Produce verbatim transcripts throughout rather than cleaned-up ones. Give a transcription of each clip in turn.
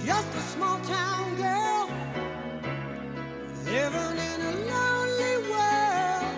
just a small town girl living in a lonely world.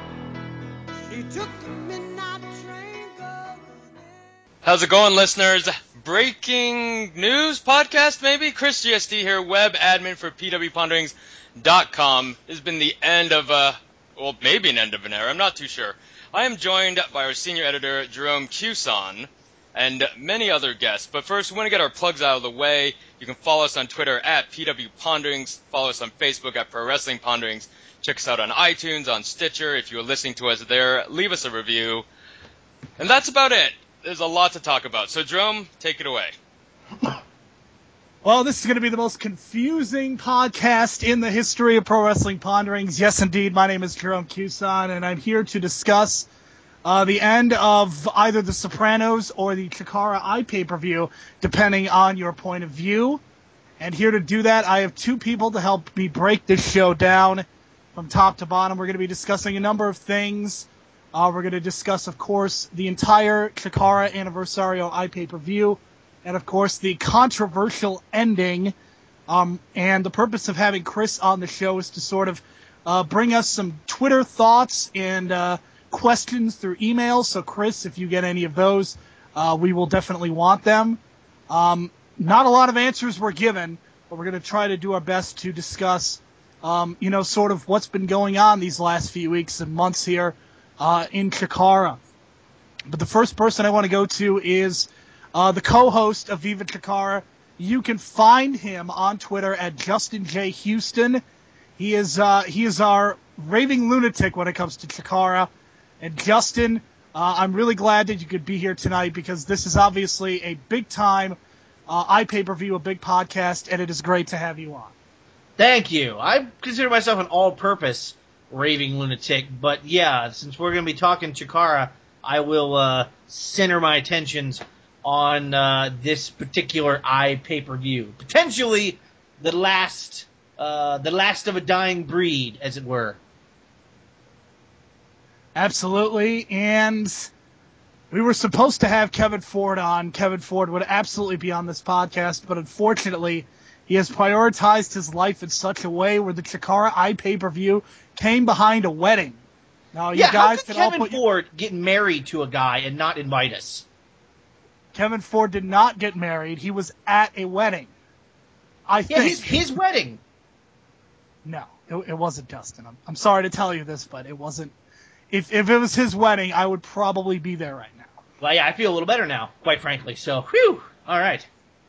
She took the midnight train going in. How's it going, listeners? Breaking news podcast, maybe? Chris G S D here, web admin for P W Ponderings dot com. This has been the end of a, well, maybe an end of an era. I'm not too sure. I am joined by our senior editor, Jerome Cuson, and many other guests. But first, we want to get our plugs out of the way. You can follow us on Twitter at P W Ponderings. Follow us on Facebook at Pro Wrestling Ponderings. Check us out on iTunes, on Stitcher. If you're listening to us there, leave us a review. And that's about it. There's a lot to talk about. So, Jerome, take it away. Well, this is going to be the most confusing podcast in the history of Pro Wrestling Ponderings. Yes, indeed. My name is Jerome Cuson, and I'm here to discuss uh, the end of either The Sopranos or the Chikara Eye pay-per-view, depending on your point of view. And here to do that, I have two people to help me break this show down from top to bottom. We're going to be discussing a number of things. Uh, we're going to discuss, of course, the entire Chikara Anniversario Eye pay-per-view, and, of course, the controversial ending. Um, and the purpose of having Chris on the show is to sort of uh, bring us some Twitter thoughts and uh, questions through email. So, Chris, if you get any of those, uh, we will definitely want them. Um, not a lot of answers were given, but we're going to try to do our best to discuss, um, you know, sort of what's been going on these last few weeks and months here Uh, in Chikara. But the first person I want to go to is uh, the co-host of Viva Chikara. You can find him on Twitter at Justin J. Houston. He is uh, he is our raving lunatic when it comes to Chikara. And Justin, uh, I'm really glad that you could be here tonight because this is obviously a big-time uh, iPay-per-view, a big podcast, and it is great to have you on. Thank you. I consider myself an all-purpose raving lunatic, but yeah, since we're going to be talking Chikara, I will uh, center my attentions on uh, this particular eye pay-per-view. Potentially the last, uh, the last of a dying breed, as it were. Absolutely, and we were supposed to have Kevin Ford on. Kevin Ford would absolutely be on this podcast, but unfortunately, he has prioritized his life in such a way where the Chikara Eye pay-per-view came behind a wedding. Now, you yeah, guys how could can all Kevin put Ford get married to a guy and not invite us? Kevin Ford did not get married. He was at a wedding. I Yeah, think. his, his wedding. No, it, it wasn't Justin. I'm, I'm sorry to tell you this, but it wasn't. If if it was his wedding, I would probably be there right now. Well, yeah, I feel a little better now, quite frankly. So, whew, all right.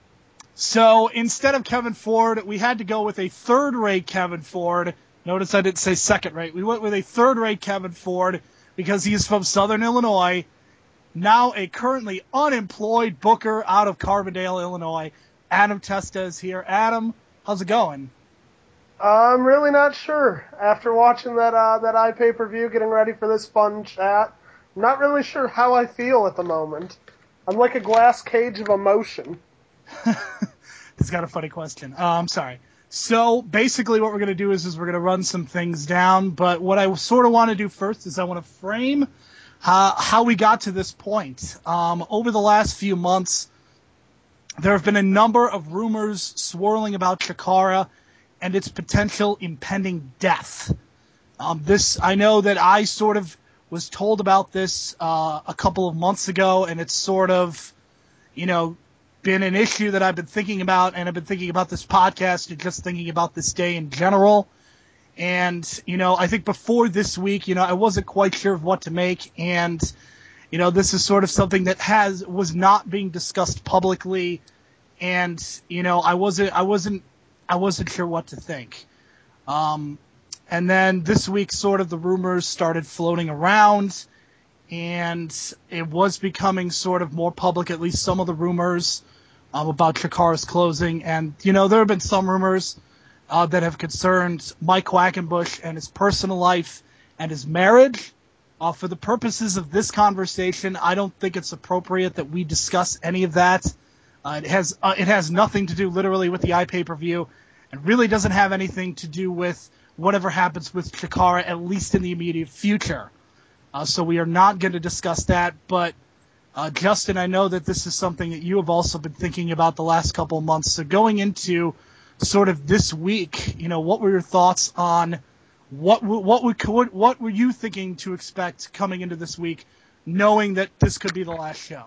So instead of Kevin Ford, we had to go with a third-rate Kevin Ford. Notice I didn't say second-rate. We went with a third-rate Kevin Ford because he is from Southern Illinois, now a currently unemployed booker out of Carbondale, Illinois. Adam Testa is here. Adam, how's it going? I'm really not sure. After watching that uh, that eye pay-per-view, getting ready for this fun chat, I'm not really sure how I feel at the moment. I'm like a glass cage of emotion. He's got a funny question. Uh, I'm sorry. So basically what we're going to do is, is we're going to run some things down, but what I sort of want to do first is I want to frame how, how we got to this point. Um, over the last few months, there have been a number of rumors swirling about Chikara and its potential impending death. Um, this, I know that I sort of was told about this uh, a couple of months ago, and it's sort of, you know, been an issue that I've been thinking about, and I've been thinking about this podcast and just thinking about this day in general. And, you know, I think before this week, you know, I wasn't quite sure of what to make, and, you know, this is sort of something that has was not being discussed publicly, and, you know, I wasn't I wasn't I wasn't sure what to think. Um, and then this week, sort of the rumors started floating around, and it was becoming sort of more public, at least some of the rumors um, about Chikara's closing. And, you know, there have been some rumors uh, that have concerned Mike Quackenbush and his personal life and his marriage. Uh, for the purposes of this conversation, I don't think it's appropriate that we discuss any of that. Uh, it has uh, it has nothing to do literally with the iPay-per-view, and really doesn't have anything to do with whatever happens with Chikara, at least in the immediate future. Uh, so we are not going to discuss that, but Uh, Justin, I know that this is something that you have also been thinking about the last couple of months. So going into sort of this week, you know, what were your thoughts on what what we could, what were you thinking to expect coming into this week, knowing that this could be the last show?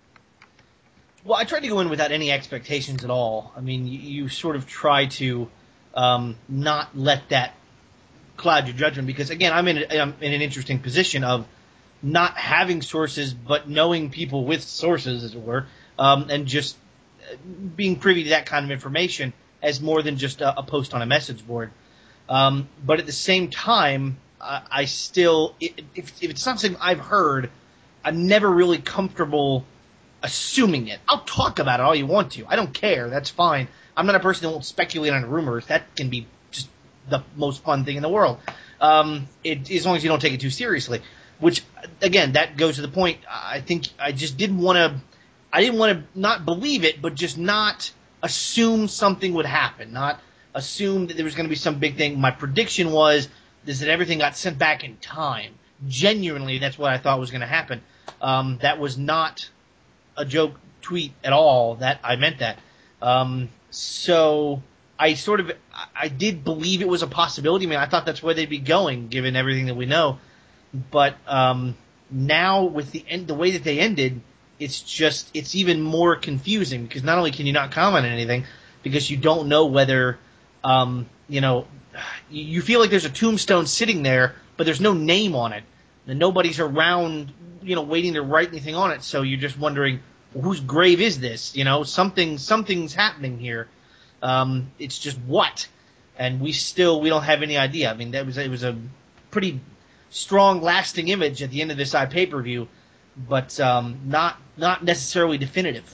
Well, I tried to go in without any expectations at all. I mean, you, you sort of try to um, not let that cloud your judgment because, again, I'm in, a, I'm in an interesting position of not having sources but knowing people with sources, as it were, um, and just being privy to that kind of information as more than just a, a post on a message board. Um, but at the same time, I, I still, if, if it's something I've heard, I'm never really comfortable assuming it. I'll talk about it all you want to. I don't care. That's fine. I'm not a person that won't speculate on rumors. That can be just the most fun thing in the world. Um, it, as long as you don't take it too seriously. Which, again, that goes to the point. I think I just didn't want to. I didn't want to not believe it, but just not assume something would happen. Not assume that there was going to be some big thing. My prediction was is that everything got sent back in time. Genuinely, that's what I thought was going to happen. Um, that was not a joke tweet at all. That I meant that. Um, so I sort of I did believe it was a possibility. I mean, I thought that's where they'd be going, given everything that we know. But um, now with the end, the way that they ended, it's just it's even more confusing because not only can you not comment on anything because you don't know whether um, you know you feel like there's a tombstone sitting there, but there's no name on it, and nobody's around, you know, waiting to write anything on it. So you're just wondering, well, whose grave is this? You know, something something's happening here. Um, it's just what, and we still we don't have any idea. I mean, that was it was a pretty strong, lasting image at the end of this iPay-per-view, but um, not not necessarily definitive.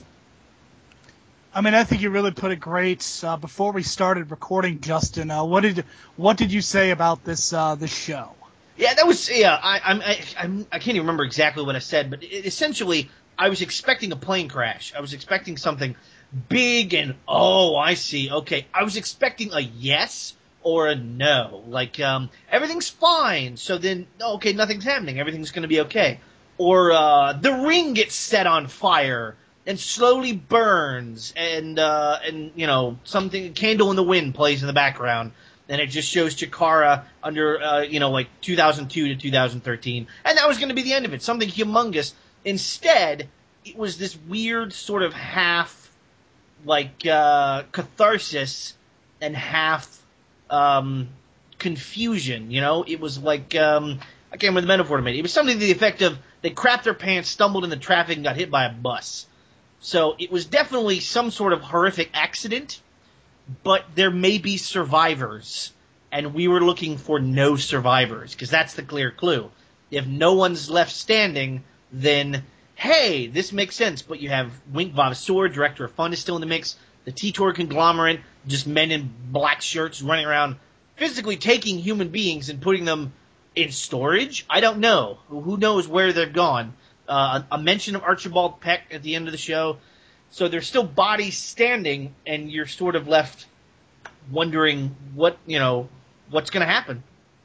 I mean, I think you really put it great. Uh, before we started recording, Justin, uh, what did what did you say about this uh, this show? Yeah, that was yeah. I I'm, I I'm, I can't even remember exactly what I said, but it, essentially, I was expecting a plane crash. I was expecting something big and oh, I see. Okay, I was expecting a yes or a no. Like um, everything's fine. So then, okay, nothing's happening. Everything's going to be okay. Or uh, the ring gets set on fire and slowly burns, and uh, and you know something a candle in the wind plays in the background. And it just shows Chikara under, uh, you know, like two thousand two to two thousand thirteen. And that was going to be the end of it. Something humongous. Instead, it was this weird sort of half, like, uh, catharsis and half, um, confusion, you know? It was like, um, I can't remember the metaphor to make. It was something to the effect of they crapped their pants, stumbled into traffic, and got hit by a bus. So it was definitely some sort of horrific accident. But there may be survivors, and we were looking for no survivors, because that's the clear clue. If no one's left standing, then, hey, this makes sense, but you have Wink Vavasor, Director of Fun, is still in the mix, the T-Tor conglomerate, just men in black shirts running around, physically taking human beings and putting them in storage? I don't know. Who knows where they've gone? Uh, a, a mention of Archibald Peck at the end of the show. So there's still bodies standing, and you're sort of left wondering what, you know, what's going to happen.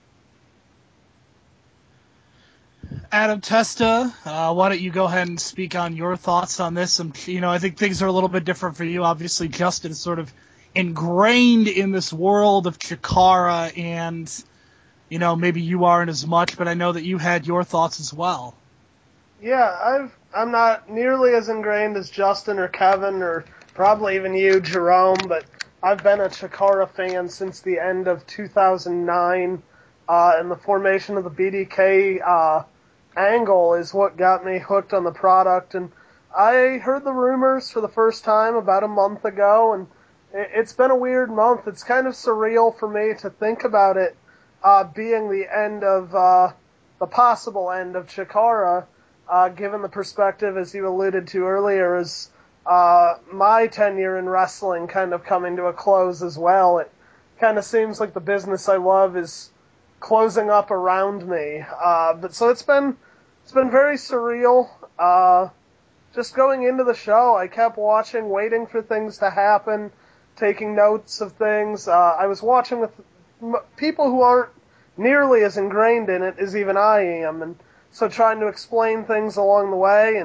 Adam Testa, uh, why don't you go ahead and speak on your thoughts on this? Um, you know, I think things are a little bit different for you. Obviously, Justin is sort of ingrained in this world of Chikara, and, you know, maybe you aren't as much, but I know that you had your thoughts as well. Yeah, I've, I'm not nearly as ingrained as Justin or Kevin or probably even you, Jerome, but I've been a Chikara fan since the end of two thousand nine, uh, and the formation of the B D K uh, angle is what got me hooked on the product. And I heard the rumors for the first time about a month ago, and it's been a weird month. It's kind of surreal for me to think about it uh, being the end of, uh, the possible end of Chikara. Uh, given the perspective, as you alluded to earlier, is uh, my tenure in wrestling kind of coming to a close as well. It kind of seems like the business I love is closing up around me. Uh, but so it's been it's been very surreal. Uh, just going into the show, I kept watching, waiting for things to happen, taking notes of things. Uh, I was watching with m- people who aren't nearly as ingrained in it as even I am, and so trying to explain things along the way, and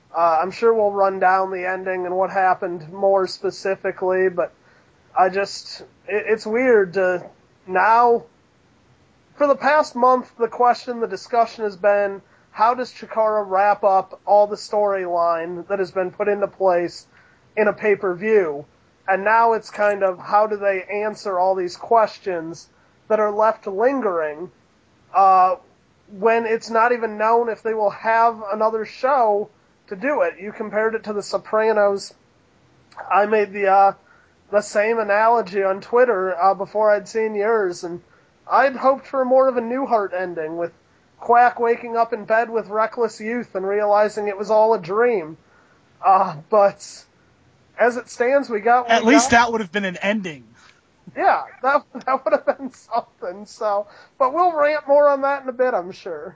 Uh, I'm sure we'll run down the ending and what happened more specifically, but I just, it, it's weird to now, for the past month, the question, the discussion has been, how does Chikara wrap up all the storyline that has been put into place in a pay-per-view? And now it's kind of, how do they answer all these questions that are left lingering, uh, when it's not even known if they will have another show to do it. You compared it to The Sopranos. I made the, uh, the same analogy on Twitter, uh, before I'd seen yours, and I'd hoped for more of a Newhart ending, with Quack waking up in bed with reckless youth and realizing it was all a dream. Uh, but as it stands, we got what At we least got. that would have been an ending. Yeah, that that would have been something. So, but we'll rant more on that in a bit, I'm sure.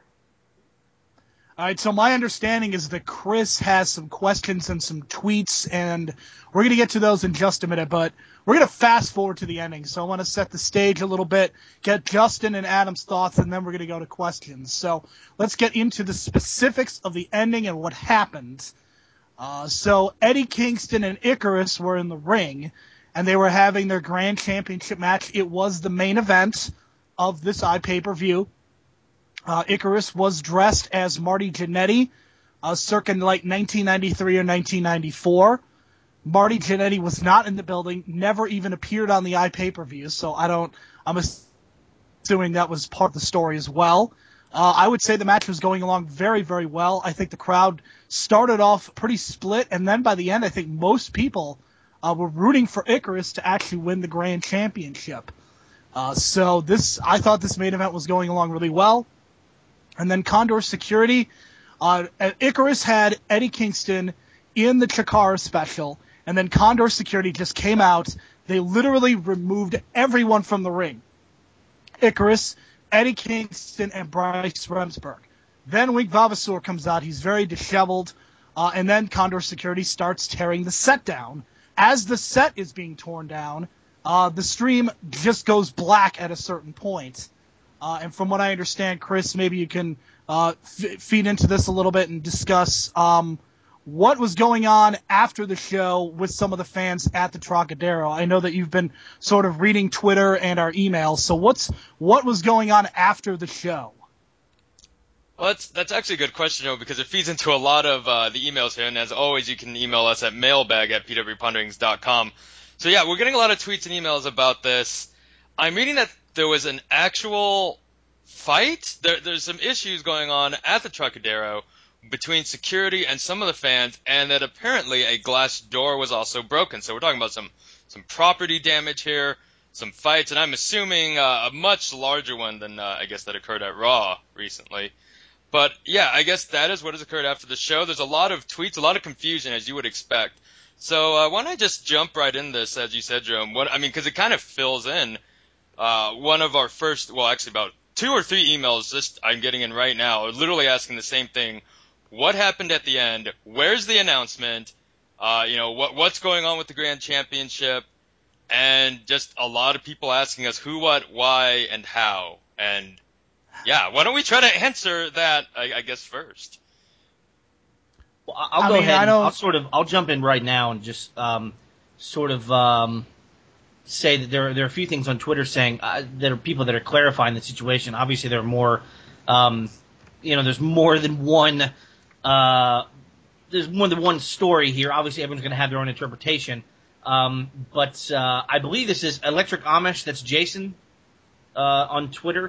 All right, so my understanding is that Chris has some questions and some tweets, and we're going to get to those in just a minute, but we're going to fast forward to the ending. So I want to set the stage a little bit, get Justin and Adam's thoughts, and then we're going to go to questions. So let's get into the specifics of the ending and what happened. Uh, so Eddie Kingston and Icarus were in the ring, and they were having their grand championship match. It was the main event of this iPay-per-view. Uh, Icarus was dressed as Marty Jannetty, uh, circa like nineteen ninety-three or nineteen ninety-four. Marty Jannetty was not in the building, never even appeared on the iPay-per-view, so I don't, I'm assuming that was part of the story as well. Uh, I would say the match was going along very, very well. I think the crowd started off pretty split, and then by the end, I think most people uh, were rooting for Icarus to actually win the grand championship. Uh, so this, I thought this main event was going along really well. And then Condor Security, uh, Icarus had Eddie Kingston in the Chikara special, and then Condor Security just came out. They literally removed everyone from the ring. Icarus, Eddie Kingston, and Bryce Remsburg. Then Wink Vavasour comes out. He's very disheveled. Uh, and then Condor Security starts tearing the set down. As the set is being torn down, uh, the stream just goes black at a certain point. Uh, and from what I understand, Chris, maybe you can uh, f- feed into this a little bit and discuss um, what was going on after the show with some of the fans at the Trocadero. I know that you've been sort of reading Twitter and our emails, so what's what was going on after the show? Well, that's that's actually a good question, Joe, because it feeds into a lot of uh, the emails here. And as always, you can email us at mailbag at p w ponderings dot com. So yeah, we're getting a lot of tweets and emails about this. I'm reading that there was an actual fight. There, there's some issues going on at the Trocadero between security and some of the fans, and that apparently a glass door was also broken. So we're talking about some some property damage here, some fights, and I'm assuming uh, a much larger one than uh, I guess that occurred at Raw recently. But yeah, I guess that is what has occurred after the show. There's a lot of tweets, a lot of confusion, as you would expect. So uh, why don't I just jump right in this, as you said, Jerome? What I mean, because it kind of fills in uh, one of our first, well, actually about two or three emails just I'm getting in right now, are literally asking the same thing. What happened at the end? Where's the announcement? Uh, you know, what what's going on with the Grand Championship? And just a lot of people asking us who, what, why, and how. And yeah, why don't we try to answer that, I, I guess, first? Well, I'll I go mean, ahead I and don't- I'll sort of I'll jump in right now and just um, sort of um, say that there are, there are a few things on Twitter saying uh, that are people that are clarifying the situation. Obviously, there are more, um, you know, there's more than one. Uh, there's more than one story here. Obviously, everyone's going to have their own interpretation. Um, but uh, I believe this is Electric Amish. That's Jason uh, on Twitter.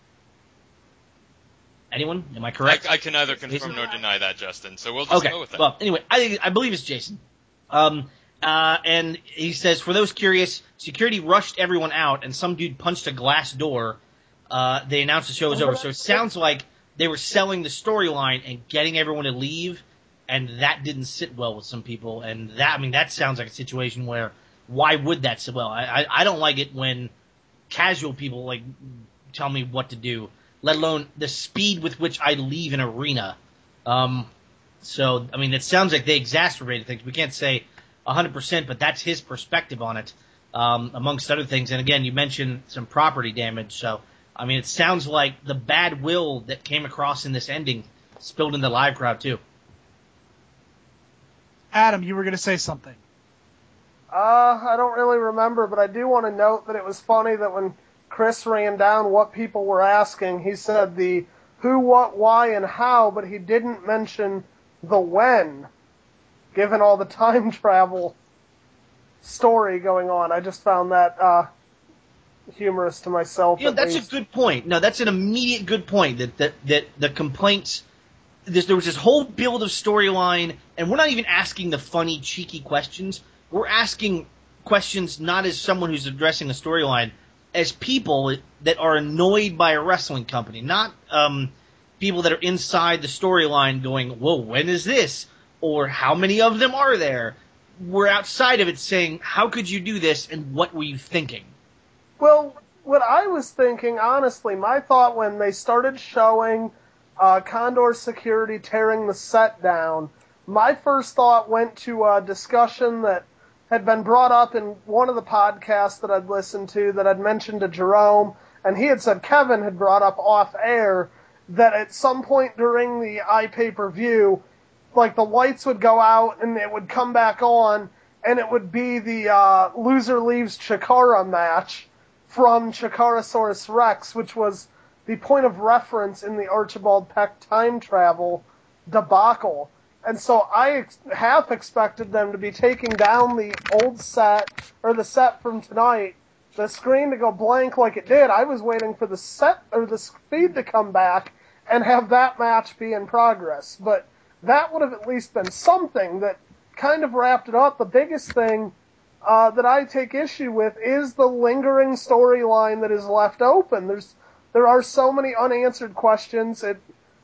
Anyone? Am I correct? I, I can neither confirm Jason? nor deny that, Justin. So we'll just Okay. go with that. Well, anyway, I I believe it's Jason. Um, uh, and he says, for those curious, security rushed everyone out, and some dude punched a glass door. Uh, they announced the show was over. So it sounds like they were selling the storyline and getting everyone to leave, and that didn't sit well with some people. And that, I mean, that sounds like a situation where why would that sit well? I I, I don't like it when casual people like tell me what to do, let alone the speed with which I leave an arena. Um, so, I mean, it sounds like they exacerbated things. We can't say one hundred percent, but that's his perspective on it, um, amongst other things. And again, you mentioned some property damage. So, I mean, it sounds like the bad will that came across in this ending spilled in the live crowd, too. Adam, you were going to say something. Uh, I don't really remember, but I do want to note that it was funny that when Chris ran down what people were asking, he said the who, what, why, and how, but he didn't mention the when, given all the time travel story going on. I just found that uh, humorous to myself. You know, that's least. a good point. No, that's an immediate good point, that, that, that the complaints, this, there was this whole build of storyline, and we're not even asking the funny, cheeky questions. We're asking questions not as someone who's addressing a storyline, as people that are annoyed by a wrestling company, not um, people that are inside the storyline going, whoa, when is this? Or how many of them are there? We're outside of it saying, how could you do this, and what were you thinking? Well, what I was thinking, honestly, my thought when they started showing uh, Condor Security tearing the set down, my first thought went to a discussion that had been brought up in one of the podcasts that I'd listened to that I'd mentioned to Jerome, and he had said Kevin had brought up off air that at some point during the iPay-per-view, like the lights would go out and it would come back on, and it would be the uh, Loser Leaves Chikara match from Chikarasaurus Rex, which was the point of reference in the Archibald Peck time travel debacle. And so I ex- half expected them to be taking down the old set, or the set from tonight, the screen to go blank like it did. I was waiting for the set, or the feed to come back and have that match be in progress. But that would have at least been something that kind of wrapped it up. The biggest thing uh, that I take issue with is the lingering storyline that is left open. There's, there are so many unanswered questions. It,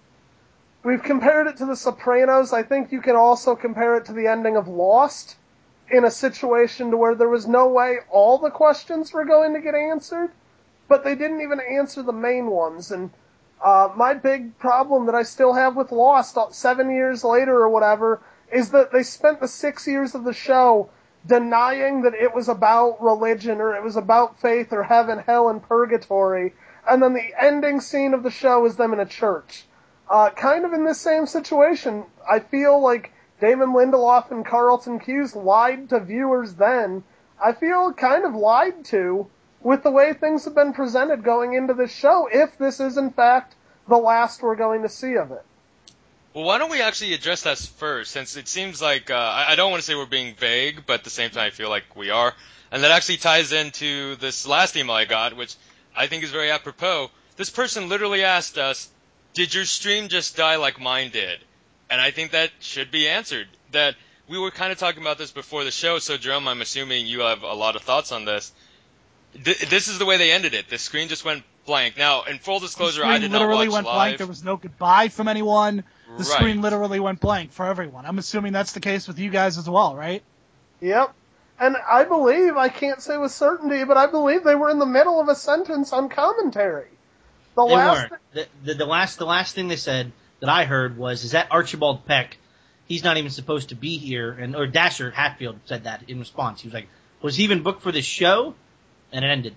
We've compared it to The Sopranos. I think you can also compare it to the ending of Lost, in a situation to where there was no way all the questions were going to get answered, but they didn't even answer the main ones. And uh, my big problem that I still have with Lost, seven years later or whatever, is that they spent the six years of the show denying that it was about religion, or it was about faith, or heaven, hell, and purgatory, and then the ending scene of the show is them in a church. Uh, kind of in this same situation, I feel like Damon Lindelof and Carlton Cuse lied to viewers then. I feel kind of lied to with the way things have been presented going into this show, if this is in fact the last we're going to see of it. Well, why don't we actually address that first, since it seems like, uh, I, I don't want to say we're being vague, but at the same time I feel like we are. And that actually ties into this last email I got, which I think is very apropos. This person literally asked us, did your stream just die like mine did? And I think that should be answered. That we were kind of talking about this before the show, so Jerome, I'm assuming you have a lot of thoughts on this. Th- this is the way they ended it. The screen just went blank. Now, in full disclosure, I did not literally watch went live. blank. There was no goodbye from anyone. The Right. screen literally went blank for everyone. I'm assuming that's the case with you guys as well, right? Yep. And I believe, I can't say with certainty, but I believe they were in the middle of a sentence on commentary. The They last weren't. The, the, the last the last thing they said that I heard was, is that Archibald Peck, he's not even supposed to be here. And or Dasher Hatfield said that in response. He was like, was he even booked for this show? And it ended.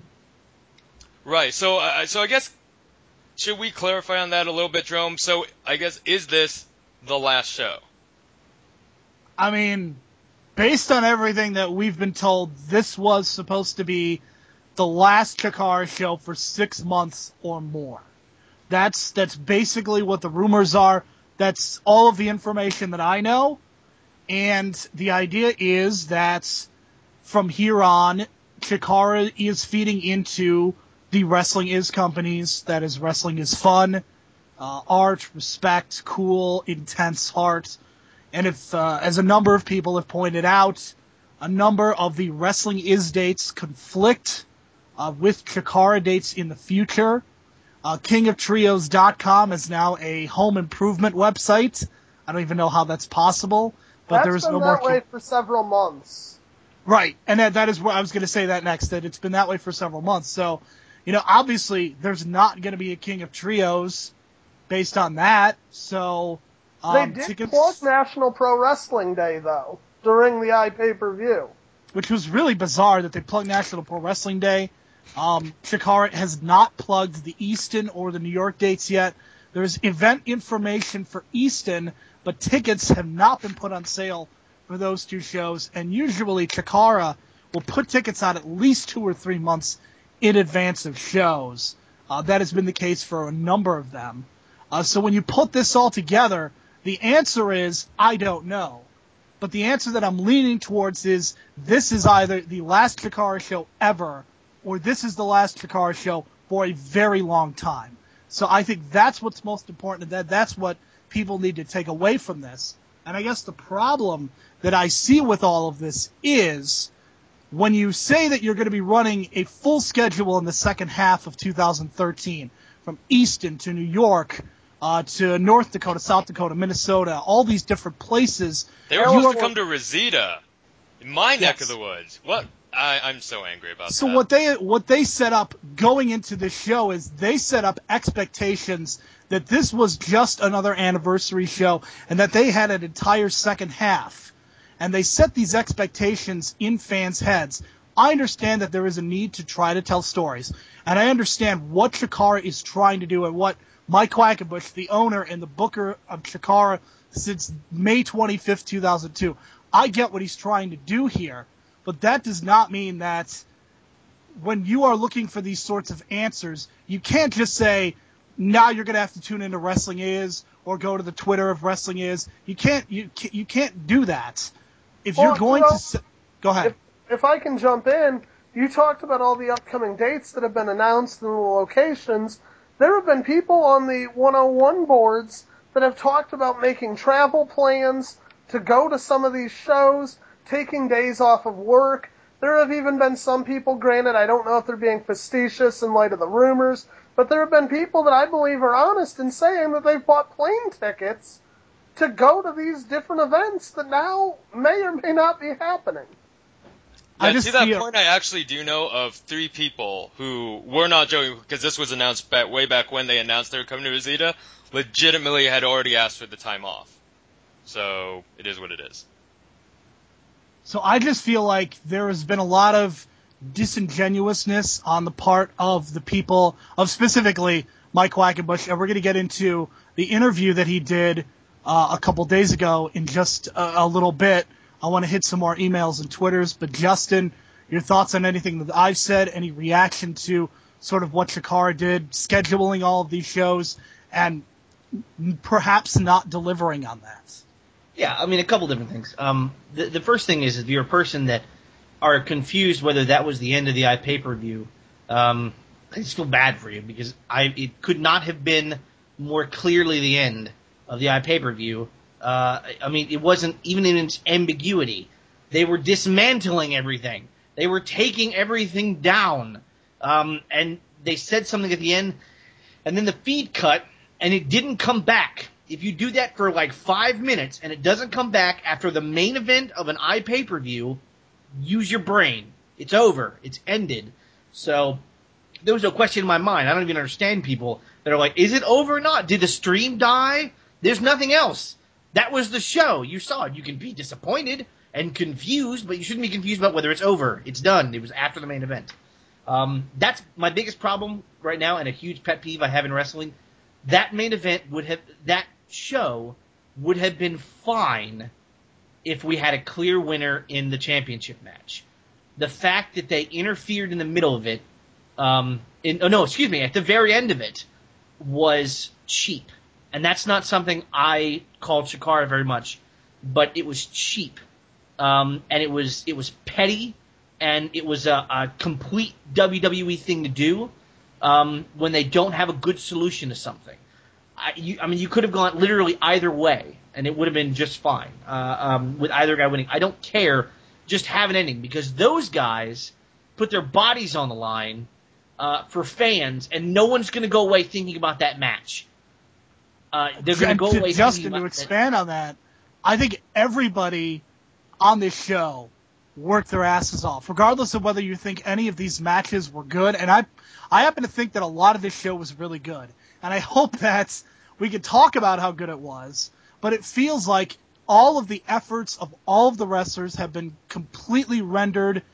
Right. So, uh, so I guess, should we clarify on that a little bit, Jerome? So, I guess, is this the last show? I mean, based on everything that we've been told, this was supposed to be the last Chikara show for six months or more. That's that's basically what the rumors are. That's all of the information that I know. And the idea is that from here on, Chikara is feeding into the Wrestling Is companies. That is, Wrestling Is Fun, uh, art, respect, cool, intense heart. And if, uh, as a number of people have pointed out, a number of the Wrestling Is dates conflict uh, with Chikara dates in the future. Uh, king of trios dot com is now a home improvement website. I don't even know how that's possible, but that's there is been no that more. way Ki- for several months. Right, and that, that is where I was going to say that next, that it's been that way for several months. So, you know, obviously there's not going to be a King of Trios based on that. So, um, they did tickets, plug National Pro Wrestling Day, though, during the iPay-per-view. which was really bizarre that they plugged National Pro Wrestling Day. Um, Chikara has not plugged the Easton or the New York dates yet. There's event information for Easton, but tickets have not been put on sale for those two shows, and usually Chikara will put tickets out at least two or three months in advance of shows. Uh, that has been the case for a number of them. Uh, so when you put this all together, the answer is, I don't know. But the answer that I'm leaning towards is, this is either the last Chikara show ever, or this is the last Chikara show for a very long time. So I think that's what's most important, and that that's what people need to take away from this. And I guess the problem that I see with all of this is, when you say that you're going to be running a full schedule in the second half of two thousand thirteen, from Easton to New York, uh, to North Dakota, South Dakota, Minnesota, all these different places. They were you supposed are- to come to Reseda, in my neck Yes. of the woods. What? I, I'm so angry about So that. what they what they set up going into this show is they set up expectations that this was just another anniversary show and that they had an entire second half. And they set these expectations in fans' heads. I understand that there is a need to try to tell stories. And I understand what Chikara is trying to do and what Mike Quackenbush, the owner and the booker of Chikara since May twenty-fifth, two thousand two, I get what he's trying to do here. But that does not mean that when you are looking for these sorts of answers, you can't just say, now you're going to have to tune into Wrestling Is or go to the Twitter of Wrestling Is. You can't you you can't do that. If Well, you're going you know, to say, go ahead. If, if I can jump in, you talked about all the upcoming dates that have been announced and the locations. There have been people on the one oh one boards that have talked about making travel plans to go to some of these shows, taking days off of work. There have even been some people, granted, I don't know if they're being facetious in light of the rumors, but there have been people that I believe are honest in saying that they've bought plane tickets to go to these different events that now may or may not be happening. Yeah, I just to that feel- point, I actually do know of three people who were not joking, because this was announced back, way back when they announced they were coming to Reseda, legitimately had already asked for the time off. So, it is what it is. So I just feel like there has been a lot of disingenuousness on the part of the people, of specifically Mike Quackenbush, and we're going to get into the interview that he did uh, a couple days ago in just a, a little bit. I want to hit some more emails and Twitters, but Justin, your thoughts on anything that I've said, any reaction to sort of what Chikara did, scheduling all of these shows, and perhaps not delivering on that? Yeah, I mean, a couple different things. Um, the, the first thing is, if you're a person that are confused whether that was the end of the iPay-per-view, um, I just feel bad for you, because I it could not have been more clearly the end of the iPay-per-view. Uh, I mean, it wasn't even in its ambiguity. They were dismantling everything. They were taking everything down. Um, and they said something at the end, and then the feed cut, and it didn't come back. If you do that for like five minutes and it doesn't come back after the main event of an iPay-per-view, use your brain. It's over. It's ended. So there was no question in my mind. I don't even understand people that are like, is it over or not? Did the stream die? There's nothing else. That was the show. You saw it. You can be disappointed and confused, but you shouldn't be confused about whether it's over. It's done. It was after the main event. Um, that's my biggest problem right now, and a huge pet peeve I have in wrestling. That main event would have, that show would have been fine if we had a clear winner in the championship match. The fact that they interfered in the middle of it, um, in, oh no, excuse me, at the very end of it, was cheap. And that's not something I called Chikara very much, but it was cheap. Um, and it was, it was petty, and it was a, a complete W W E thing to do, um, when they don't have a good solution to something. I, you, I mean, you could have gone literally either way, and it would have been just fine, uh, um, with either guy winning. I don't care. Just have an ending, because those guys put their bodies on the line uh, for fans, and no one's going to go away thinking about that match. Uh, they're going to go away Justin, thinking to about expand on that, I think everybody on this show worked their asses off, regardless of whether you think any of these matches were good. And I, I happen to think that a lot of this show was really good. And I hope that we could talk about how good it was. But it feels like all of the efforts of all of the wrestlers have been completely rendered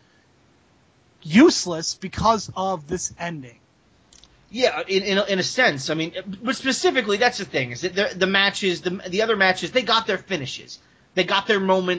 useless because of this ending. Yeah, in, in, a, in a sense. I mean, but specifically, that's the thing, is that the, the matches, the, the other matches, they got their finishes. They got their moments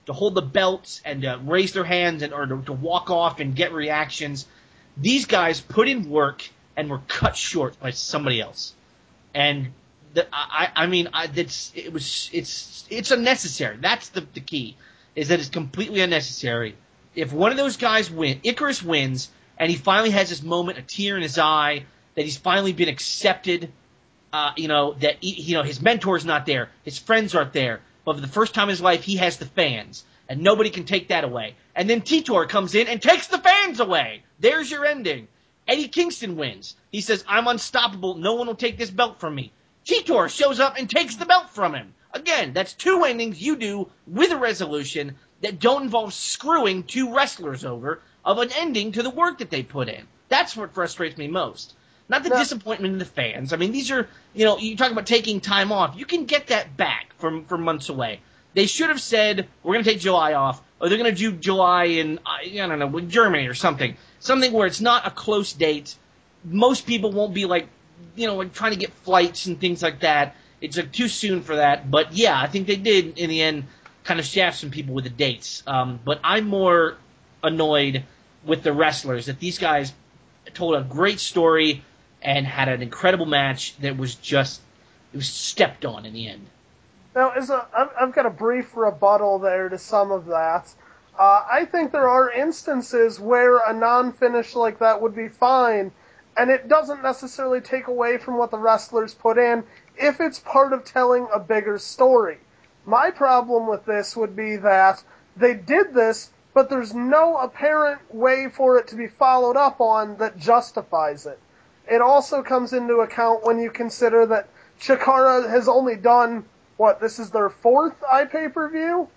to hold the belts and to raise their hands and or to, to walk off and get reactions. These guys put in work and were cut short by somebody else. And the, I, I mean, I, it's it was it's it's unnecessary. That's the the key, is that it's completely unnecessary. If one of those guys win, Icarus wins, and he finally has this moment, a tear in his eye, that he's finally been accepted. Uh, you know that he, you know his mentor's not there, his friends aren't there, but for the first time in his life, he has the fans, and nobody can take that away. And then Titor comes in and takes the fans away. There's your ending. Eddie Kingston wins. He says, "I'm unstoppable. No one will take this belt from me." Titor shows up and takes the belt from him. Again, that's two endings you do with a resolution that don't involve screwing two wrestlers over of an ending to the work that they put in. That's what frustrates me most. Not the No. disappointment in the fans. I mean, these are, you know, you talk about taking time off. You can get that back from, from months away. They should have said, we're going to take July off, or they're going to do July in, I don't know, Germany or something. Something where it's not a close date. Most people won't be like, you know, like trying to get flights and things like that. It's like too soon for that. But yeah, I think they did, in the end, kind of shaft some people with the dates. Um, but I'm more annoyed with the wrestlers, that these guys told a great story and had an incredible match that was just, it was stepped on in the end. Now, as a, I've I've got a brief rebuttal there to some of that. Uh, I think there are instances where a non-finish like that would be fine, and it doesn't necessarily take away from what the wrestlers put in if it's part of telling a bigger story. My problem with this would be that they did this, but there's no apparent way for it to be followed up on that justifies it. It also comes into account when you consider that Chikara has only done, what, this is their fourth iPay-per-view?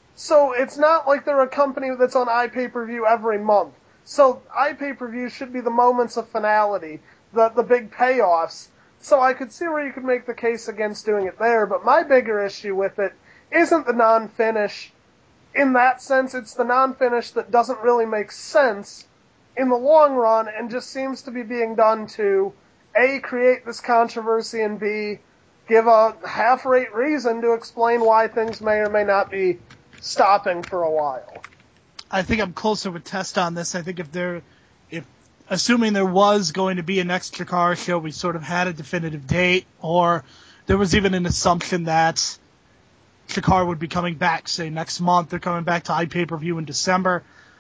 So it's not like they're a company that's on iPay-per-view every month. So iPay-per-view should be the moments of finality, the, the big payoffs. So I could see where you could make the case against doing it there, but my bigger issue with it isn't the non-finish. In that sense, it's the non-finish that doesn't really make sense in the long run and just seems to be being done to, A, create this controversy, and B, give a half-rate reason to explain why things may or may not be stopping for a while. I think I'm closer with Test on this. I think if there, if assuming there was going to be a next Chikara show, we sort of had a definitive date, or there was even an assumption that Chikara would be coming back, say, next month. They're coming back to iPay-per-view in December.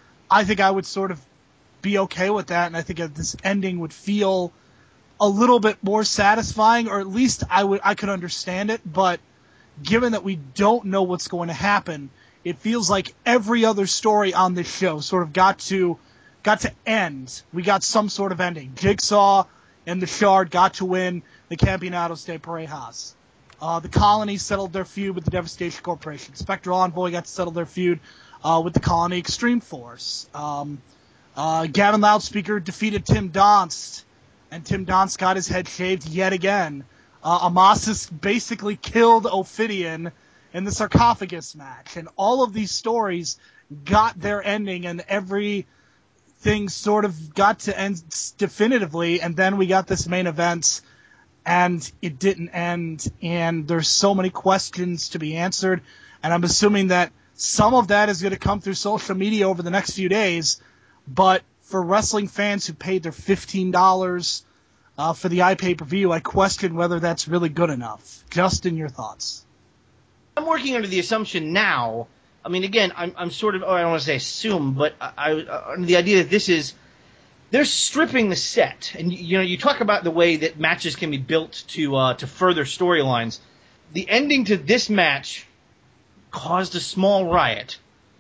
I think I would sort of be okay with that, and I think that this ending would feel a little bit more satisfying, or at least I would I could understand it. But given that we don't know what's going to happen, it feels like every other story on this show sort of got to got to end. We got some sort of ending. Jigsaw and the Shard got to win the Campeonatos de Parejas. Uh, the Colony settled their feud with the Devastation Corporation. Spectral Envoy got to settle their feud uh, with the Colony Extreme Force. Um, uh, Gavin Loudspeaker defeated Tim Donst, and Tim Donst got his head shaved yet again. Uh, Amasis basically killed Ophidian in the sarcophagus match, and all of these stories got their ending, and everything sort of got to end definitively, and then we got this main event, and it didn't end, and there's so many questions to be answered, and I'm assuming that some of that is going to come through social media over the next few days, but for wrestling fans who paid their fifteen dollars uh, for the iPay-per-view, I question whether that's really good enough. Justin, your thoughts? I'm working under the assumption now, I mean, again, I'm, I'm sort of, oh, I don't want to say assume, but I, I, uh, the idea that this is, they're stripping the set. And, you know, you talk about the way that matches can be built to uh, to further storylines. The ending to this match caused a small riot.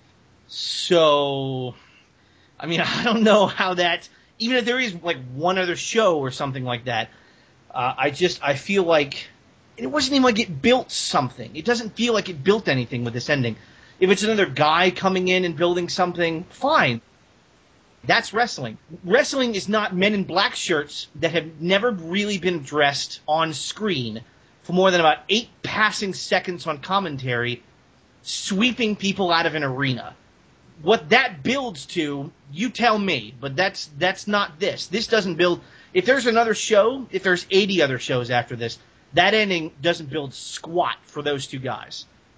So, I mean, I don't know how that, even if there is like one other show or something like that, uh, I just, I feel like, it wasn't even like it built something. It doesn't feel like it built anything with this ending. If it's another guy coming in and building something, fine. That's wrestling. Wrestling is not men in black shirts that have never really been dressed on screen for more than about eight passing seconds on commentary, sweeping people out of an arena. What that builds to, you tell me, but that's that's not this. This doesn't build. If there's another show, if there's eighty other shows after this, that ending doesn't build squat for those two guys.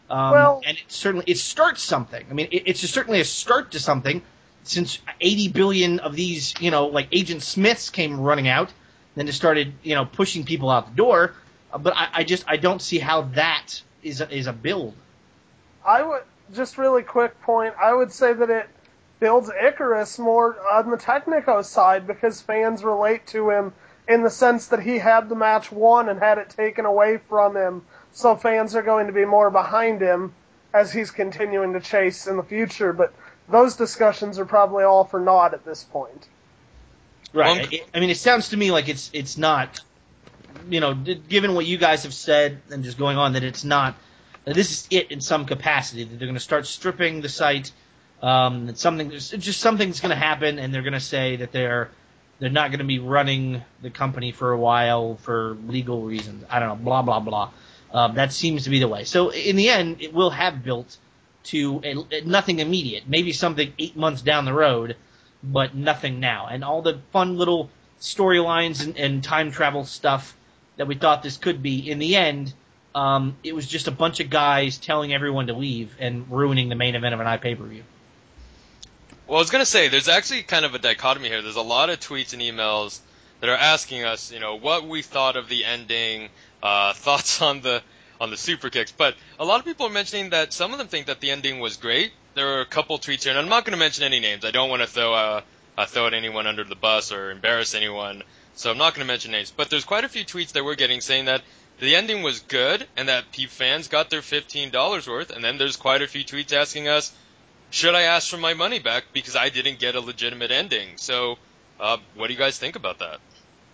Um, Well- and it certainly it starts something. I mean, it, it's just certainly a start to something. Since eighty billion of these, you know, like Agent Smiths came running out, then it started, you know, pushing people out the door. Uh, but I, I just I don't see how that is a, is a build. I would just really quick point. I would say that it builds Icarus more on the Technico side because fans relate to him in the sense that he had the match won and had it taken away from him. So fans are going to be more behind him as he's continuing to chase in the future. But those discussions are probably all for naught at this point. Right. One- I, I mean, it sounds to me like it's it's not, you know, d- given what you guys have said and just going on, that it's not. That this is it in some capacity. That they're going to start stripping the site. Um, that something just something's going to happen, and they're going to say that they're they're not going to be running the company for a while for legal reasons. I don't know. Blah blah blah. Um, that seems to be the way. So in the end, it will have built to a, nothing immediate. Maybe something eight months down the road, but nothing now. And all the fun little storylines and, and time travel stuff that we thought this could be, in the end, um, it was just a bunch of guys telling everyone to leave and ruining the main event of an iPay-per-view. Well, I was gonna say, there's actually kind of a dichotomy here. There's a lot of tweets and emails that are asking us, you know, what we thought of the ending, uh, thoughts on the on the super kicks. But a lot of people are mentioning that some of them think that the ending was great. There are a couple tweets here, and I'm not going to mention any names. I don't want to throw uh, uh, throw anyone under the bus or embarrass anyone, so I'm not going to mention names. But there's quite a few tweets that we're getting saying that the ending was good and that Peep fans got their fifteen dollars worth. And then there's quite a few tweets asking us, should I ask for my money back because I didn't get a legitimate ending? So, uh, what do you guys think about that?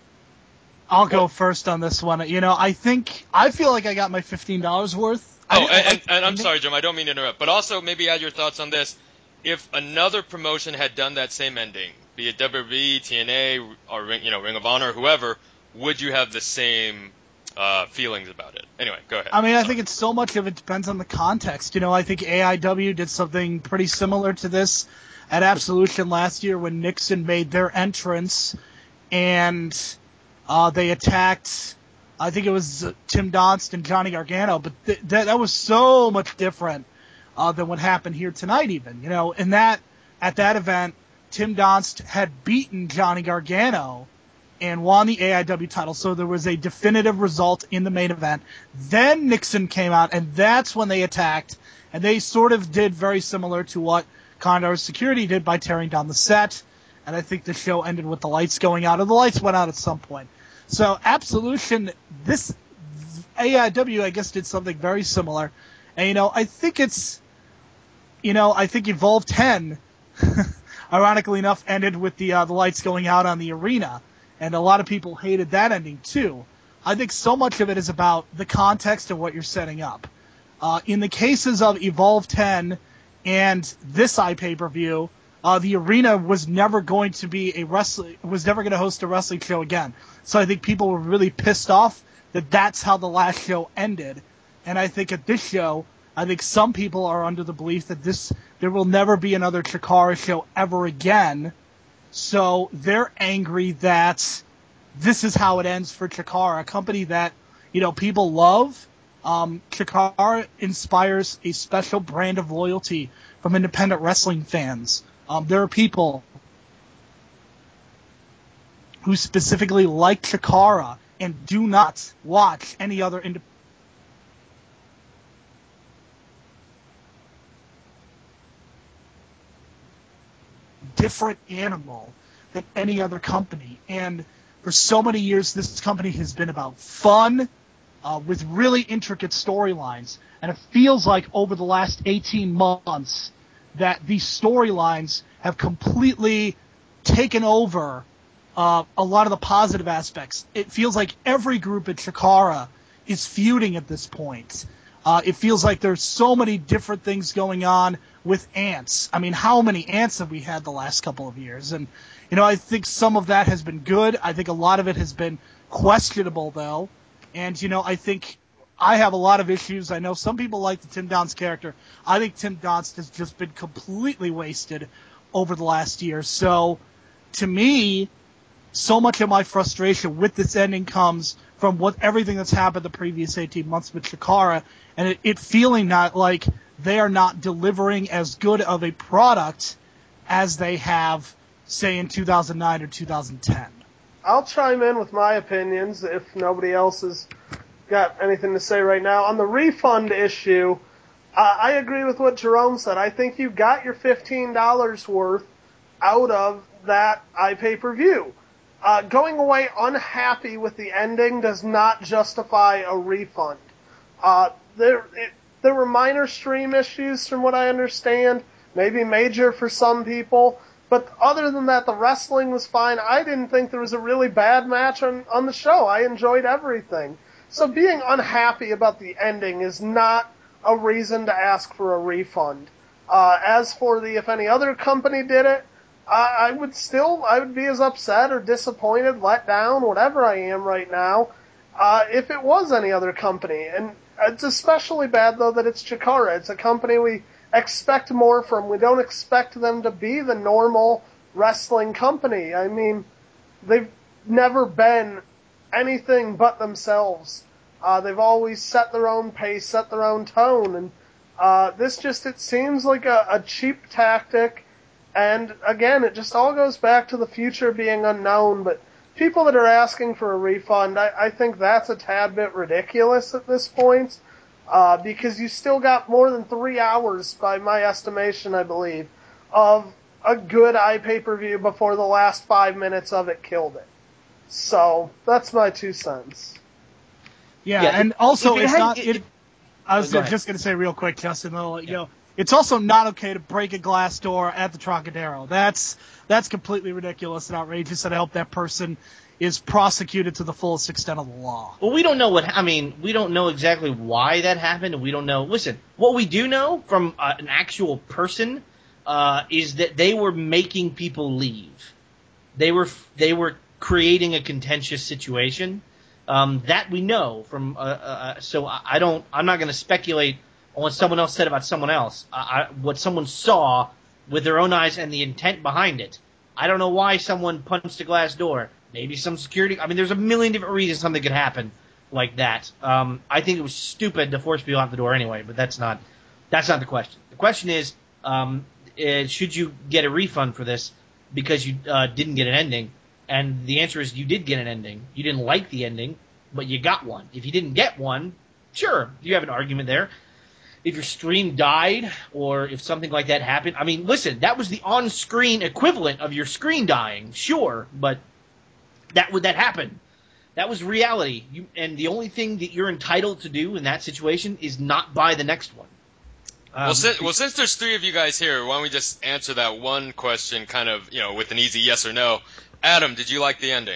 I'll go first on this one. You know, I think I feel like I got my fifteen dollars worth. I Oh, didn't and, like and, the and I'm ending. sorry, Jim, I don't mean to interrupt, but also maybe add your thoughts on this. If another promotion had done that same ending, be it W W E, T N A, or Ring, you know, Ring of Honor, whoever, would you have the same uh, feelings about it? Anyway, go ahead. I mean, I Sorry. think it's so much of it depends on the context. You know, I think A I W did something pretty similar to this at Absolution last year when Nixon made their entrance and uh, they attacked, I think it was uh, Tim Donst and Johnny Gargano, but th- that that was so much different uh, than what happened here tonight even. You know, in that, at that event, Tim Donst had beaten Johnny Gargano and won the A I W title, so there was a definitive result in the main event. Then Nixon came out, and that's when they attacked, and they sort of did very similar to what Condor's Security did by tearing down the set, and I think the show ended with the lights going out, or the lights went out at some point. So Absolution, this A I W, I guess, did something very similar, and, you know, I think it's, you know, I think Evolve ten, ironically enough, ended with the uh, the lights going out on the arena. And a lot of people hated that ending, too. I think so much of it is about the context of what you're setting up. Uh, in the cases of Evolve ten and this iPay-per-view, uh, the arena was never going to be a wrestling, was never going to host a wrestling show again. So I think people were really pissed off that that's how the last show ended. And I think at this show, I think some people are under the belief that this, there will never be another Chikara show ever again. So they're angry that this is how it ends for Chikara, a company that, you know, people love. Um, Chikara inspires a special brand of loyalty from independent wrestling fans. Um, there are people who specifically like Chikara and do not watch any other independent different animal than any other company. And for so many years, this company has been about fun, uh, with really intricate storylines. And it feels like over the last eighteen months that these storylines have completely taken over uh, a lot of the positive aspects. It feels like every group at Chikara is feuding at this point. Uh, it feels like there's so many different things going on with ants. I mean, how many ants have we had the last couple of years? And, you know, I think some of that has been good. I think a lot of it has been questionable, though. And, you know, I think I have a lot of issues. I know some people like the Tim Donst character. I think Tim Donst has just been completely wasted over the last year. So, to me, so much of my frustration with this ending comes from what everything that's happened the previous eighteen months with Chikara, and it, it feeling not like they are not delivering as good of a product as they have, say, in two thousand nine or two thousand ten. I'll chime in with my opinions if nobody else has got anything to say right now. On the refund issue, uh, I agree with what Jerome said. I think you got your fifteen dollars worth out of that iPay-per-view. Uh, going away unhappy with the ending does not justify a refund. Uh, there, it, there were minor stream issues from what I understand, maybe major for some people, but other than that, the wrestling was fine. I didn't think there was a really bad match on, on the show. I enjoyed everything. So being unhappy about the ending is not a reason to ask for a refund. Uh, as for the, if any other company did it, I, I would still, I would be as upset or disappointed, let down, whatever I am right now, uh, if it was any other company. And it's especially bad, though, that it's Chikara. It's a company we expect more from. We don't expect them to be the normal wrestling company. I mean, they've never been anything but themselves. Uh, they've always set their own pace, set their own tone, and uh, this just, it seems like a, a cheap tactic, and again, it just all goes back to the future being unknown, but people that are asking for a refund, I, I think that's a tad bit ridiculous at this point, uh, because you still got more than three hours, by my estimation, I believe, of a good iPay-per-view before the last five minutes of it killed it. So, that's my two cents. Yeah, Yeah, and if- also if it it's had- not. it- It, I was Go ahead. just going to say real quick, Justin. I'll let you Yeah. know. It's also not okay to break a glass door at the Trocadero. That's that's completely ridiculous and outrageous, and I hope that person is prosecuted to the fullest extent of the law. Well, we don't know what, I mean, we don't know exactly why that happened, and we don't know, listen, what we do know from uh, an actual person uh, is that they were making people leave. They were, they were creating a contentious situation. Um, that we know from, uh, uh, so I, I don't, I'm not going to speculate on what someone else said about someone else. I, I, what someone saw with their own eyes and the intent behind it. I don't know why someone punched a glass door. Maybe some security. I mean, there's a million different reasons something could happen like that. Um, I think it was stupid to force people out the door anyway, but that's not that's not the question. The question is, um, uh, should you get a refund for this because you uh, didn't get an ending? And the answer is you did get an ending. You didn't like the ending, but you got one. If you didn't get one, sure, you have an argument there. If your stream died or if something like that happened, I mean, listen, that was the on-screen equivalent of your screen dying, sure, but that would that happen. That was reality. You, and the only thing that you're entitled to do in that situation is not buy the next one. Um, well, since, well, since there's three of you guys here, why don't we just answer that one question kind of, you know, with an easy yes or no. Adam, did you like the ending?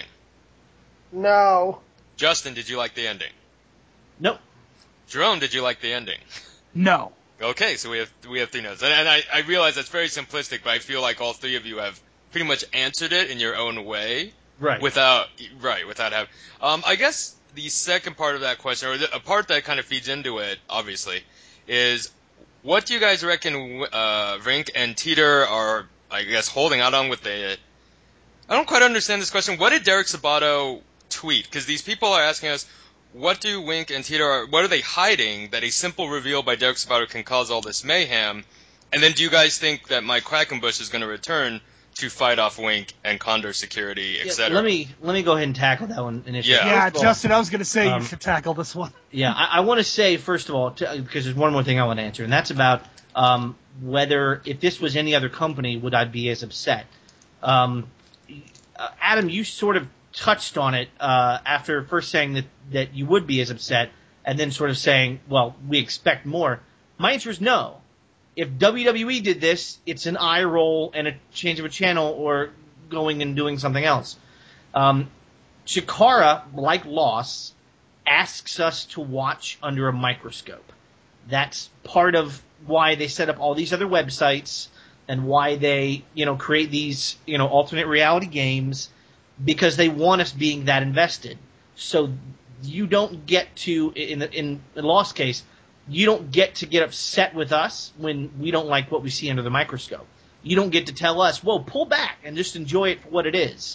No. Justin, did you like the ending? Nope. Jerome, did you like the ending? No. Okay, so we have we have three notes, and, and I, I realize that's very simplistic, but I feel like all three of you have pretty much answered it in your own way, Right. without right without having. Um, I guess the second part of that question, or the, a part that kind of feeds into it, obviously, is what do you guys reckon uh, Rink and Teeter are, I guess, holding out on with the? I don't quite understand this question. What did Derek Sabato tweet? Because these people are asking us, what do Wink and Tito are, what are they hiding that a simple reveal by Derek Sabato can cause all this mayhem? And then do you guys think that Mike Quackenbush is going to return to fight off Wink and Condor Security, et Yeah, cetera? let me let me go ahead and tackle that one initially. Yeah. Yeah, First of all- Justin, I was going to say um, you should tackle this one. Yeah, I, I want to say first of all, to, because there's one more thing I want to answer, and that's about um, whether if this was any other company, would I be as upset? Um, uh, Adam, you sort of touched on it uh, after first saying that that you would be as upset, and then sort of saying, well, we expect more. My answer is no. If W W E did this, it's an eye roll and a change of a channel or going and doing something else. Um, Chikara, like Loss, asks us to watch under a microscope. That's part of why they set up all these other websites and why they, you know, create these, you know, alternate reality games, because they want us being that invested. So you don't get to, in the, in the Lost case, you don't get to get upset with us when we don't like what we see under the microscope. You don't get to tell us, whoa, pull back and just enjoy it for what it is.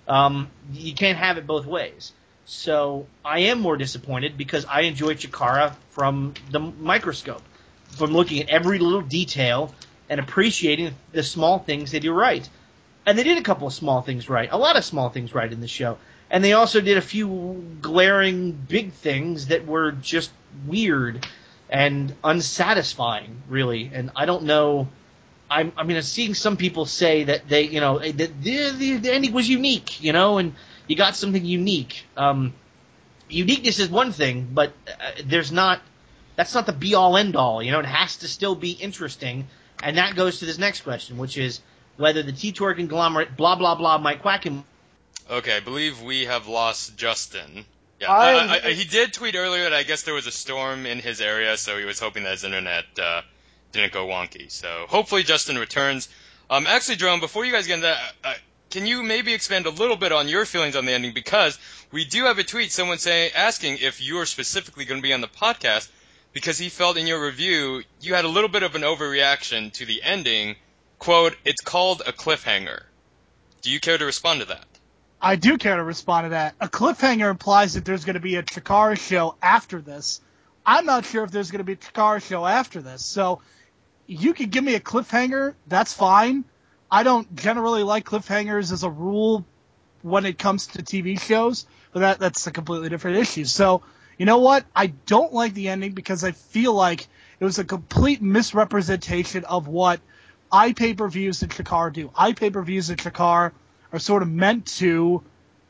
Um, you can't have it both ways. So I am more disappointed because I enjoy Chikara from the microscope, from looking at every little detail and appreciating the small things they do right. And they did a couple of small things right, a lot of small things right in the show. And they also did a few glaring big things that were just weird and unsatisfying, really. And I don't know. I'm, I mean, I'm seeing some people say that they, you know, that the, the, the ending was unique, you know, and you got something unique. Um, uniqueness is one thing, but uh, there's not. That's not the be all end all. You know, it has to still be interesting. And that goes to this next question, which is whether the T-Tour conglomerate, blah blah blah, Mike Quackenbush. Okay, I believe we have lost Justin. Yeah, I- I, I, I, he did tweet earlier that I guess there was a storm in his area, so he was hoping that his internet uh, didn't go wonky. So hopefully Justin returns. Um, actually, Jerome, before you guys get into that, uh, can you maybe expand a little bit on your feelings on the ending? Because we do have a tweet, someone saying, asking if you are specifically going to be on the podcast, because he felt in your review you had a little bit of an overreaction to the ending. Quote, it's called a cliffhanger. Do you care to respond to that? I do care to respond to that. A cliffhanger implies that there's going to be a Chikara show after this. I'm not sure if there's going to be a Chikara show after this. So you could give me a cliffhanger. That's fine. I don't generally like cliffhangers as a rule when it comes to T V shows, but that that's a completely different issue. So you know what? I don't like the ending because I feel like it was a complete misrepresentation of what iPay-per-views and Chikara do. iPay-per-views and Chikara are sort of meant to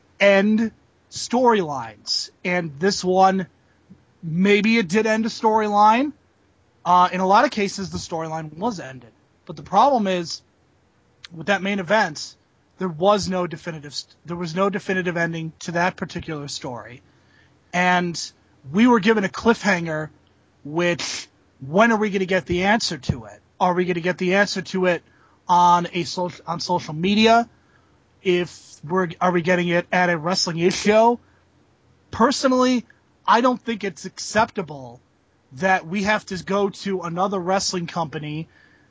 end storylines. And this one, maybe it did end a storyline. Uh, in a lot of cases, the storyline was ended. But the problem is, with that main event, there was no definitive, there was no definitive ending to that particular story. And we were given a cliffhanger, which, when are we going to get the answer to it? Are we going to get the answer to it on a social, on social media? If we're, are we getting it at a Wrestling-ish show? Personally, I don't think it's acceptable that we have to go to another wrestling company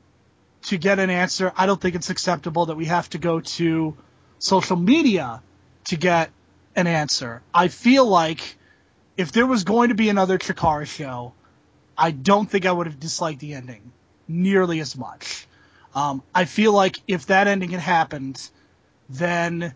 to get an answer. I don't think it's acceptable that we have to go to social media to get an answer. I feel like if there was going to be another Chikara show, I don't think I would have disliked the ending nearly as much. Um, I feel like if that ending had happened, then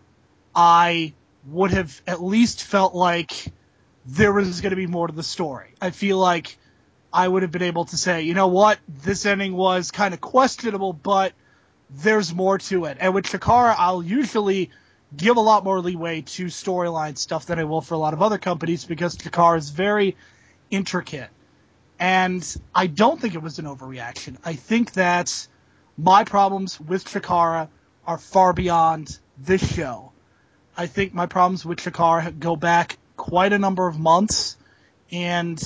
I would have at least felt like there was going to be more to the story. I feel like I would have been able to say, you know what, this ending was kind of questionable, but there's more to it. And with Chikara, I'll usually give a lot more leeway to storyline stuff than I will for a lot of other companies because Chikara is very intricate. And I don't think it was an overreaction. I think that my problems with Chikara are far beyond this show. I think my problems with Chikara go back quite a number of months, and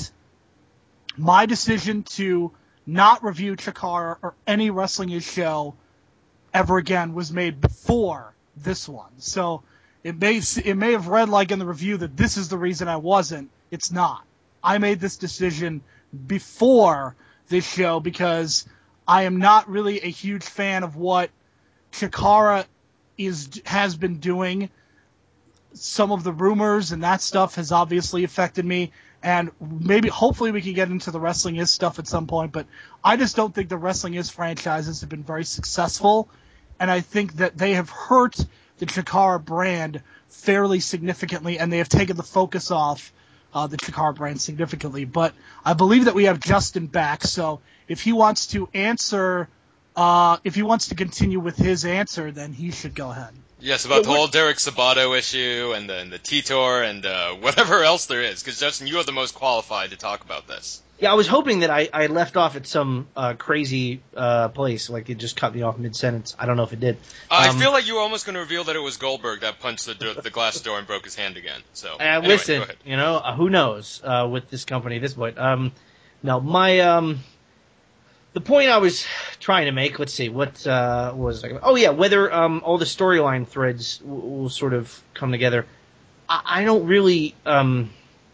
my decision to not review Chikara or any Wrestling-ish show ever again was made before this one. So it may it may have read like in the review that this is the reason I wasn't. It's not. I made this decision before this show because I am not really a huge fan of what Chikara is has been doing. Some of the rumors and that stuff has obviously affected me, and maybe hopefully we can get into the Wrestling-ish stuff at some point, but I just don't think the Wrestling-ish franchises have been very successful, and I think that they have hurt the Chikara brand fairly significantly, and they have taken the focus off uh, the Chikara brand significantly. But I believe that we have Justin back, so if he wants to answer, uh, if he wants to continue with his answer, then he should go ahead. Yes, about Yeah, the whole Derek Sabato issue and the, and the T-Tour and uh, whatever else there is, because Justin, you are the most qualified to talk about this. Yeah, I was hoping that I, I left off at some uh, crazy uh, place, like it just cut me off mid-sentence. I don't know if it did. I Um, feel like you were almost going to reveal that it was Goldberg that punched the, do- the glass door and broke his hand again. So, Uh, anyway, listen, go ahead. you know, uh, who knows uh, with this company at this point. Um, no, my um, the point I was trying to make. Let's see, what uh, was I? Oh yeah, whether um, all the storyline threads w- will sort of come together. I, I don't really. Um,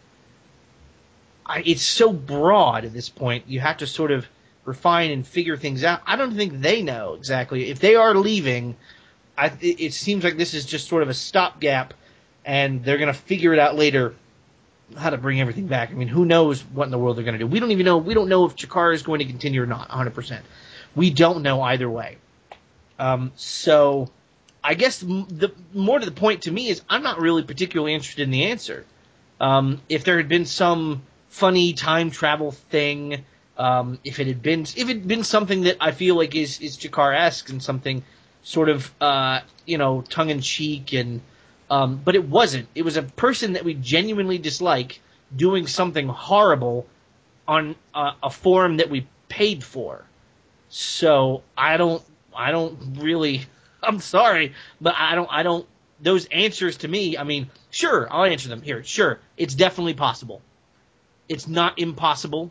I, it's so broad at this point. You have to sort of refine and figure things out. I don't think they know exactly if they are leaving. I it, it seems like this is just sort of a stopgap, and they're going to figure it out later how to bring everything back. I mean, who knows what in the world they're going to do? We don't even know. We don't know if Chikara is going to continue or not. one hundred percent. We don't know either way. Um, so, I guess the more to the point to me is I'm not really particularly interested in the answer. Um, if there had been some funny time travel thing, um, if it had been if it had been something that I feel like is is Chikara-esque and something sort of uh, you know tongue in cheek and um, but it wasn't. It was a person that we genuinely dislike doing something horrible on a, a forum that we paid for. So I don't I don't really I'm sorry, but I don't I don't those answers to me, I mean, sure, I'll answer them here. Sure, it's definitely possible. It's not impossible.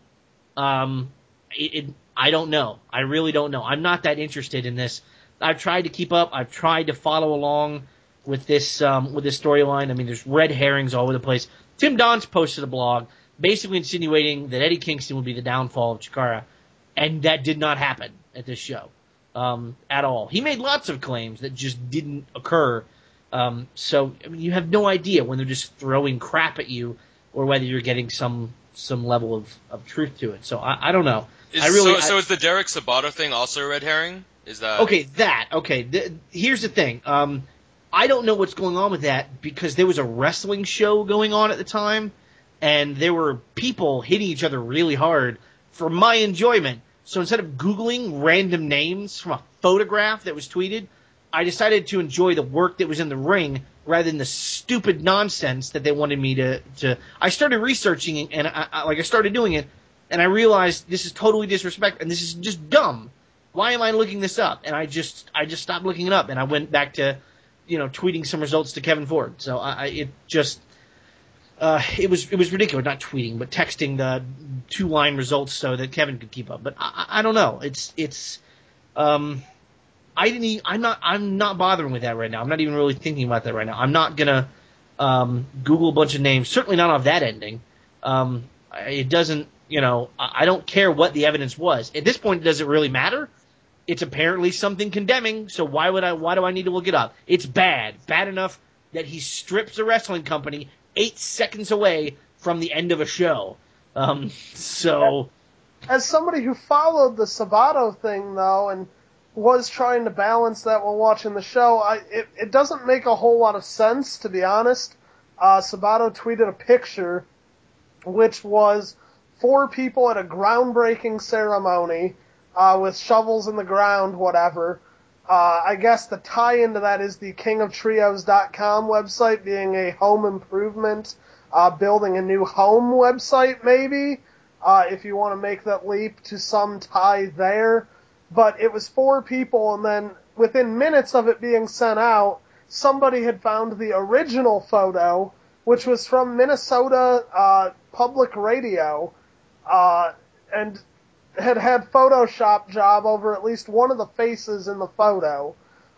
Um, it, it, I don't know. I really don't know. I'm not that interested in this. I've tried to keep up. I've tried to follow along with this um, with this storyline. I mean, there's red herrings all over the place. Tim Donst posted a blog basically insinuating that Eddie Kingston would be the downfall of Chikara, and that did not happen at this show um, at all. He made lots of claims that just didn't occur. Um, so I mean, you have no idea when they're just throwing crap at you, or whether you're getting some some level of, of truth to it. So I, I don't know. Is, I really, so, so I, is the Derek Sabato thing also a red herring? Is that okay? That okay. Th- here's the thing. Um, I don't know what's going on with that because there was a wrestling show going on at the time, and there were people hitting each other really hard for my enjoyment. So instead of Googling random names from a photograph that was tweeted, I decided to enjoy the work that was in the ring rather than the stupid nonsense that they wanted me to. to I started researching it, and I, I, like I started doing it, and I realized this is totally disrespectful, and this is just dumb. Why am I looking this up? And I just I just stopped looking it up, and I went back to, you know, tweeting some results to Kevin Ford. So I, I it just uh, it was it was ridiculous. Not tweeting, but texting the two line results so that Kevin could keep up. But I, I don't know. It's it's um. I didn't. Even, I'm not. I'm not bothering with that right now. I'm not even really thinking about that right now. I'm not gonna um, Google a bunch of names. Certainly not off that ending. Um, it doesn't. You know. I don't care what the evidence was. At this point, does it really matter? It's apparently something condemning. So why would I? Why do I need to look it up? It's bad. Bad enough that he strips a wrestling company eight seconds away from the end of a show. Um, so. As somebody who followed the Sabato thing, though, and was trying to balance that while watching the show, I, it, it doesn't make a whole lot of sense, to be honest. Uh, Sabato tweeted a picture, which was four people at a groundbreaking ceremony, uh, with shovels in the ground, whatever. Uh, I guess the tie-in to that is the king of trios dot com website being a home improvement, uh, building a new home website, maybe, uh, if you want to make that leap to some tie there. But it was four people, and then within minutes of it being sent out, somebody had found the original photo, which was from Minnesota uh, Public Radio, uh, and had had Photoshop job over at least one of the faces in the photo.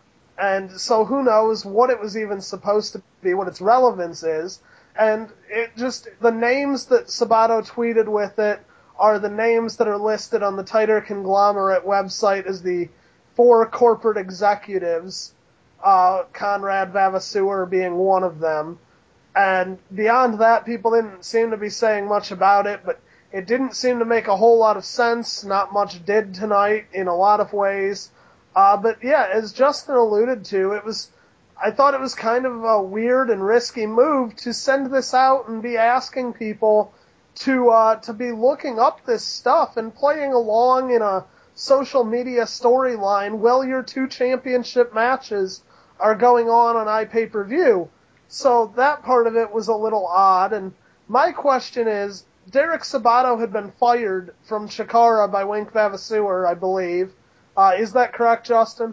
And so who knows what it was even supposed to be, what its relevance is. And it just, the names that Sabato tweeted with it are the names that are listed on the Tighter Conglomerate website as the four corporate executives, uh, Conrad Vavasour being one of them. And beyond that, people didn't seem to be saying much about it, but it didn't seem to make a whole lot of sense. Not much did tonight in a lot of ways. Uh, but yeah, as Justin alluded to, it was, I thought it was kind of a weird and risky move to send this out and be asking people to uh, to be looking up this stuff and playing along in a social media storyline while your two championship matches are going on on iPay-per-view. So that part of it was a little odd. And my question is, Derek Sabato had been fired from Chikara by Wink Vavasour, I believe. Uh, is that correct, Justin?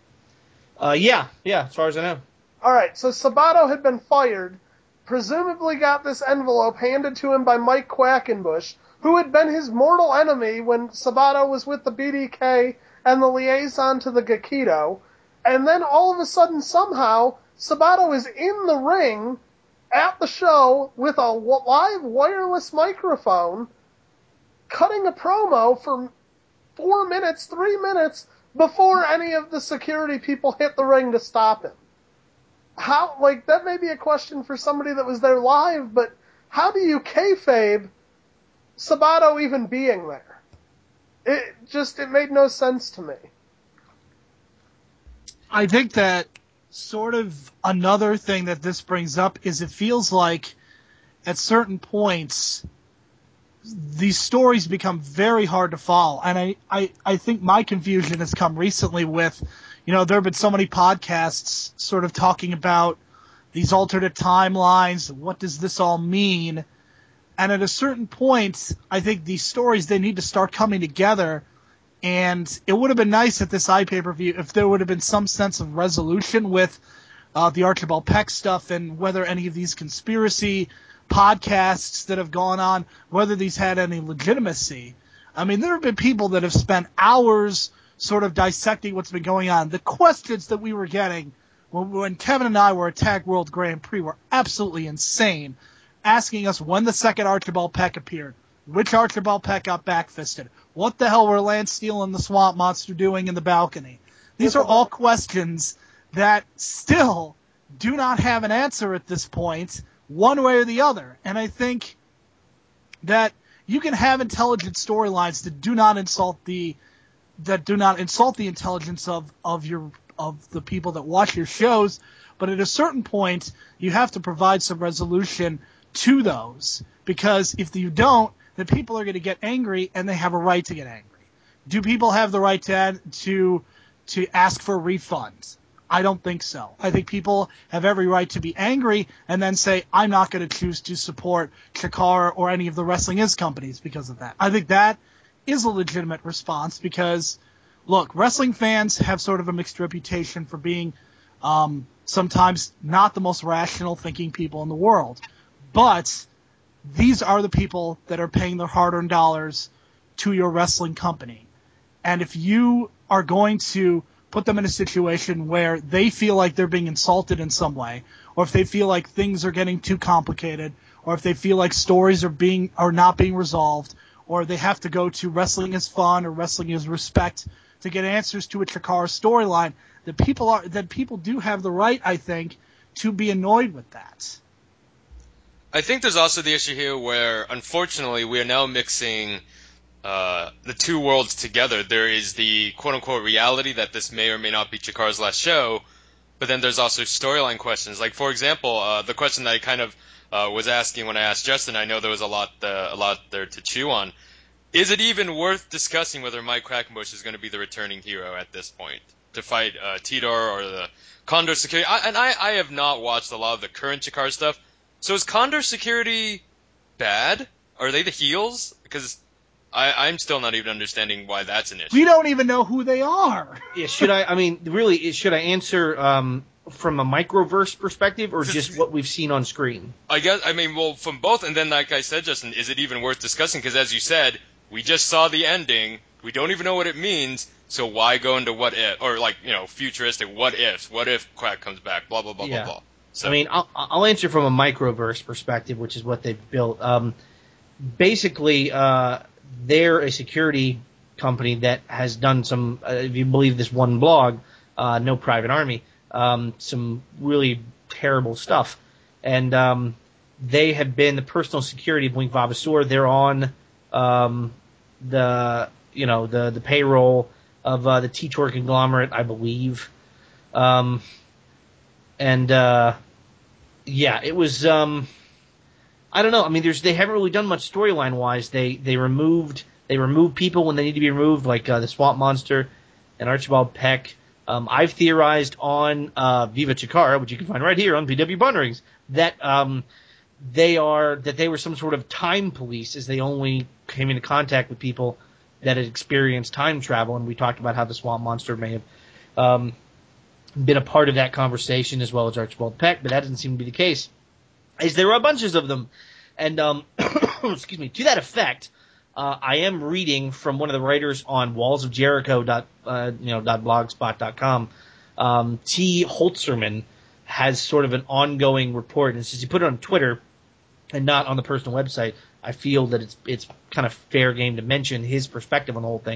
Uh, yeah, yeah, as far as I know. All right, so Sabato had been fired, presumably got this envelope handed to him by Mike Quackenbush, who had been his mortal enemy when Sabato was with the B D K and the liaison to the Gakito, and then all of a sudden, somehow, Sabato is in the ring at the show with a live wireless microphone, cutting a promo for four minutes, three minutes, before any of the security people hit the ring to stop him. How, like, that may be a question for somebody that was there live, but how do you kayfabe Sabato even being there? It just, it made no sense to me. I think that sort of another thing that this brings up is it feels like at certain points these stories become very hard to follow. And I, I, I think my confusion has come recently with, you know, there have been so many podcasts sort of talking about these alternate timelines. What does this all mean? And at a certain point, I think these stories, they need to start coming together. And it would have been nice at this iPay-per-view if there would have been some sense of resolution with uh, the Archibald Peck stuff and whether any of these conspiracy podcasts that have gone on, whether these had any legitimacy. I mean, there have been people that have spent hours sort of dissecting what's been going on. The questions that we were getting when, when Kevin and I were at Tag World Grand Prix were absolutely insane, asking us when the second Archibald Peck appeared, which Archibald Peck got backfisted, what the hell were Lance Steele and the Swamp Monster doing in the balcony. These are all questions that still do not have an answer at this point, one way or the other. And I think that you can have intelligent storylines that do not insult the that do not insult the intelligence of, of your of the people that watch your shows, but at a certain point you have to provide some resolution to those, because if you don't, then people are going to get angry, and they have a right to get angry. Do people have the right to to to ask for refunds? I don't think so. I think people have every right to be angry and then say, I'm not going to choose to support Chikara or any of the Wrestling Is companies because of that. I think that is a legitimate response because, look, wrestling fans have sort of a mixed reputation for being um, sometimes not the most rational thinking people in the world. But these are the people that are paying their hard-earned dollars to your wrestling company. And if you are going to put them in a situation where they feel like they're being insulted in some way, or if they feel like things are getting too complicated, or if they feel like stories are being are not being resolved, or they have to go to Wrestling Is Fun or Wrestling Is Respect to get answers to a Chikara storyline, that people are that people do have the right, I think, to be annoyed with that. I think there's also the issue here where, unfortunately, we are now mixing uh, the two worlds together. There is the quote-unquote reality that this may or may not be Chikara's last show, but then there's also storyline questions. Like, for example, uh, the question that I kind of uh, was asking when I asked Justin, I know there was a lot, uh, a lot there to chew on. Is it even worth discussing whether Mike Quackenbush is going to be the returning hero at this point to fight uh, Tidor or the Condor Security? I, and I, I have not watched a lot of the current Chikara stuff. So is Condor Security bad? Are they the heels? Because I, I'm still not even understanding why that's an issue. We don't even know who they are. Yeah, should I, I mean, really, should I answer um, from a microverse perspective or just what we've seen on screen? I guess, I mean, well, from both, and then like I said, Justin, is it even worth discussing? Because as you said, we just saw the ending, we don't even know what it means, so why go into what if, or like, you know, futuristic what ifs, what if Quack comes back, blah, blah, blah, yeah. blah, blah. So. I mean, I'll, I'll answer from a microverse perspective, which is what they've built. Um, basically, uh, they're a security company that has done some, uh, if you believe this one blog, uh, No Private Army, um, some really terrible stuff. And um, they have been the personal security of Wink Vavasour. They're on um, the, you know, the, the payroll of uh, the T-Tour conglomerate, I believe. Um, and, uh, yeah, it was, um, I don't know. I mean, there's, they haven't really done much storyline-wise. They, they removed, they removed people when they need to be removed, like uh, the Swamp Monster and Archibald Peck. Um, I've theorized on uh, Viva Chikara, which you can find right here on P W Ponderings, that um, they are that they were some sort of time police, as they only came into contact with people that had experienced time travel. And we talked about how the Swamp Monster may have um, been a part of that conversation, as well as Archibald Peck, but that doesn't seem to be the case. Is there are bunches of them, and um, excuse me, to that effect. Uh, I am reading from one of the writers on Walls of Jericho dot uh, you know dot blogspot dot com. Um, T. Holtzerman has sort of an ongoing report, and since he put it on Twitter and not on the personal website, I feel that it's it's kind of fair game to mention his perspective on the whole thing.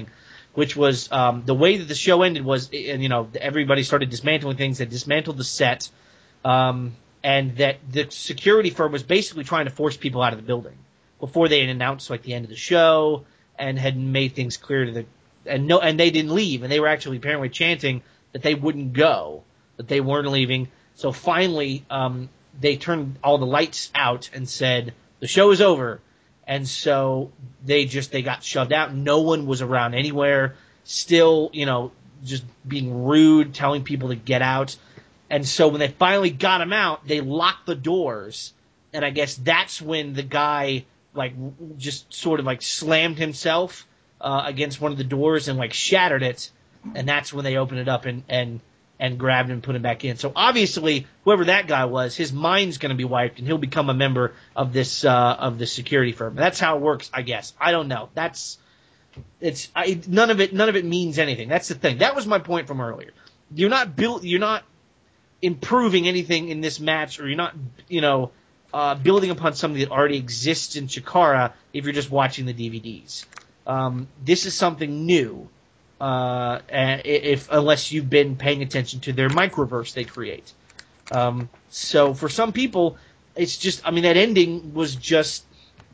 which was um, the way that the show ended was, and you know, everybody started dismantling things. They dismantled the set, um, and that the security firm was basically trying to force people out of the building before they had announced like the end of the show and had made things clear to the and no and they didn't leave, and they were actually apparently chanting that they wouldn't go, that they weren't leaving. So finally, um, they turned all the lights out and said the show is over. And so they just, they got shoved out. No one was around anywhere. Still, you know, just being rude, telling people to get out. And so when they finally got him out, they locked the doors. And I guess that's when the guy, like, just sort of, like, slammed himself uh, against one of the doors and, like, shattered it. And that's when they opened it up and, and, and grabbed him and put him back in. So obviously, whoever that guy was, his mind's going to be wiped, and he'll become a member of this uh, of this security firm. That's how it works, I guess. I don't know. That's it's I, none of it. None of it means anything. That's the thing. That was my point from earlier. You're not built. You're not improving anything in this match, or you're not, you know, uh, building upon something that already exists in Chikara if you're just watching the D V Ds. Um, this is something new. Uh, if unless you've been paying attention to their microverse they create. Um, so for some people, it's just, I mean, that ending was just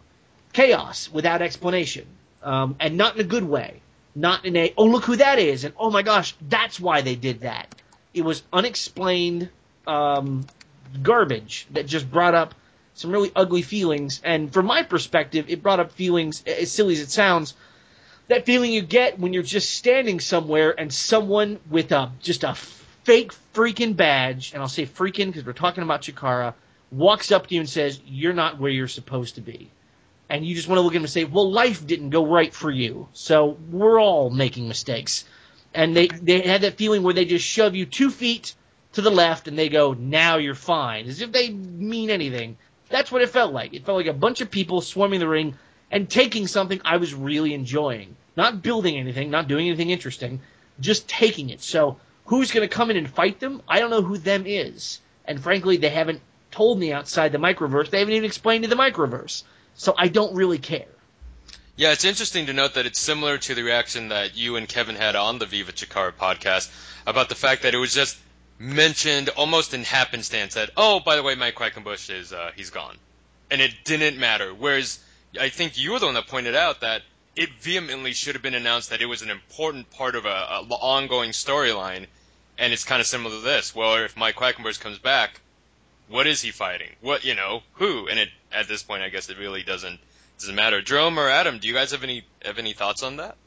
chaos without explanation. Um, and not in a good way. Not in a, oh, look who that is, and oh my gosh, that's why they did that. It was unexplained, um, garbage that just brought up some really ugly feelings. And from my perspective, it brought up feelings, as silly as it sounds, that feeling you get when you're just standing somewhere and someone with a just a fake freaking badge, and I'll say freaking because we're talking about Chikara, walks up to you and says, you're not where you're supposed to be. And you just want to look at him and say, well, life didn't go right for you, so we're all making mistakes. And they, they had that feeling where they just shove you two feet to the left and they go, now you're fine, as if they mean anything. That's what it felt like. It felt like a bunch of people swarming the ring and taking something I was really enjoying. Not building anything, not doing anything interesting, just taking it. So who's going to come in and fight them? I don't know who them is. And frankly, they haven't told me outside the microverse. They haven't even explained to the microverse. So I don't really care. Yeah, it's interesting to note that it's similar to the reaction that you and Kevin had on the Viva Chikara podcast about the fact that it was just mentioned almost in happenstance that, oh, by the way, Mike Quackenbush is, uh, he's gone. And it didn't matter. Whereas I think you were the one that pointed out that it vehemently should have been announced that it was an important part of a, a ongoing storyline, and it's kind of similar to this. Well, if Mike Quackenbush comes back, what is he fighting? What, you know, who? And it, at this point, I guess it really doesn't doesn't matter. Jerome or Adam, do you guys have any have any thoughts on that?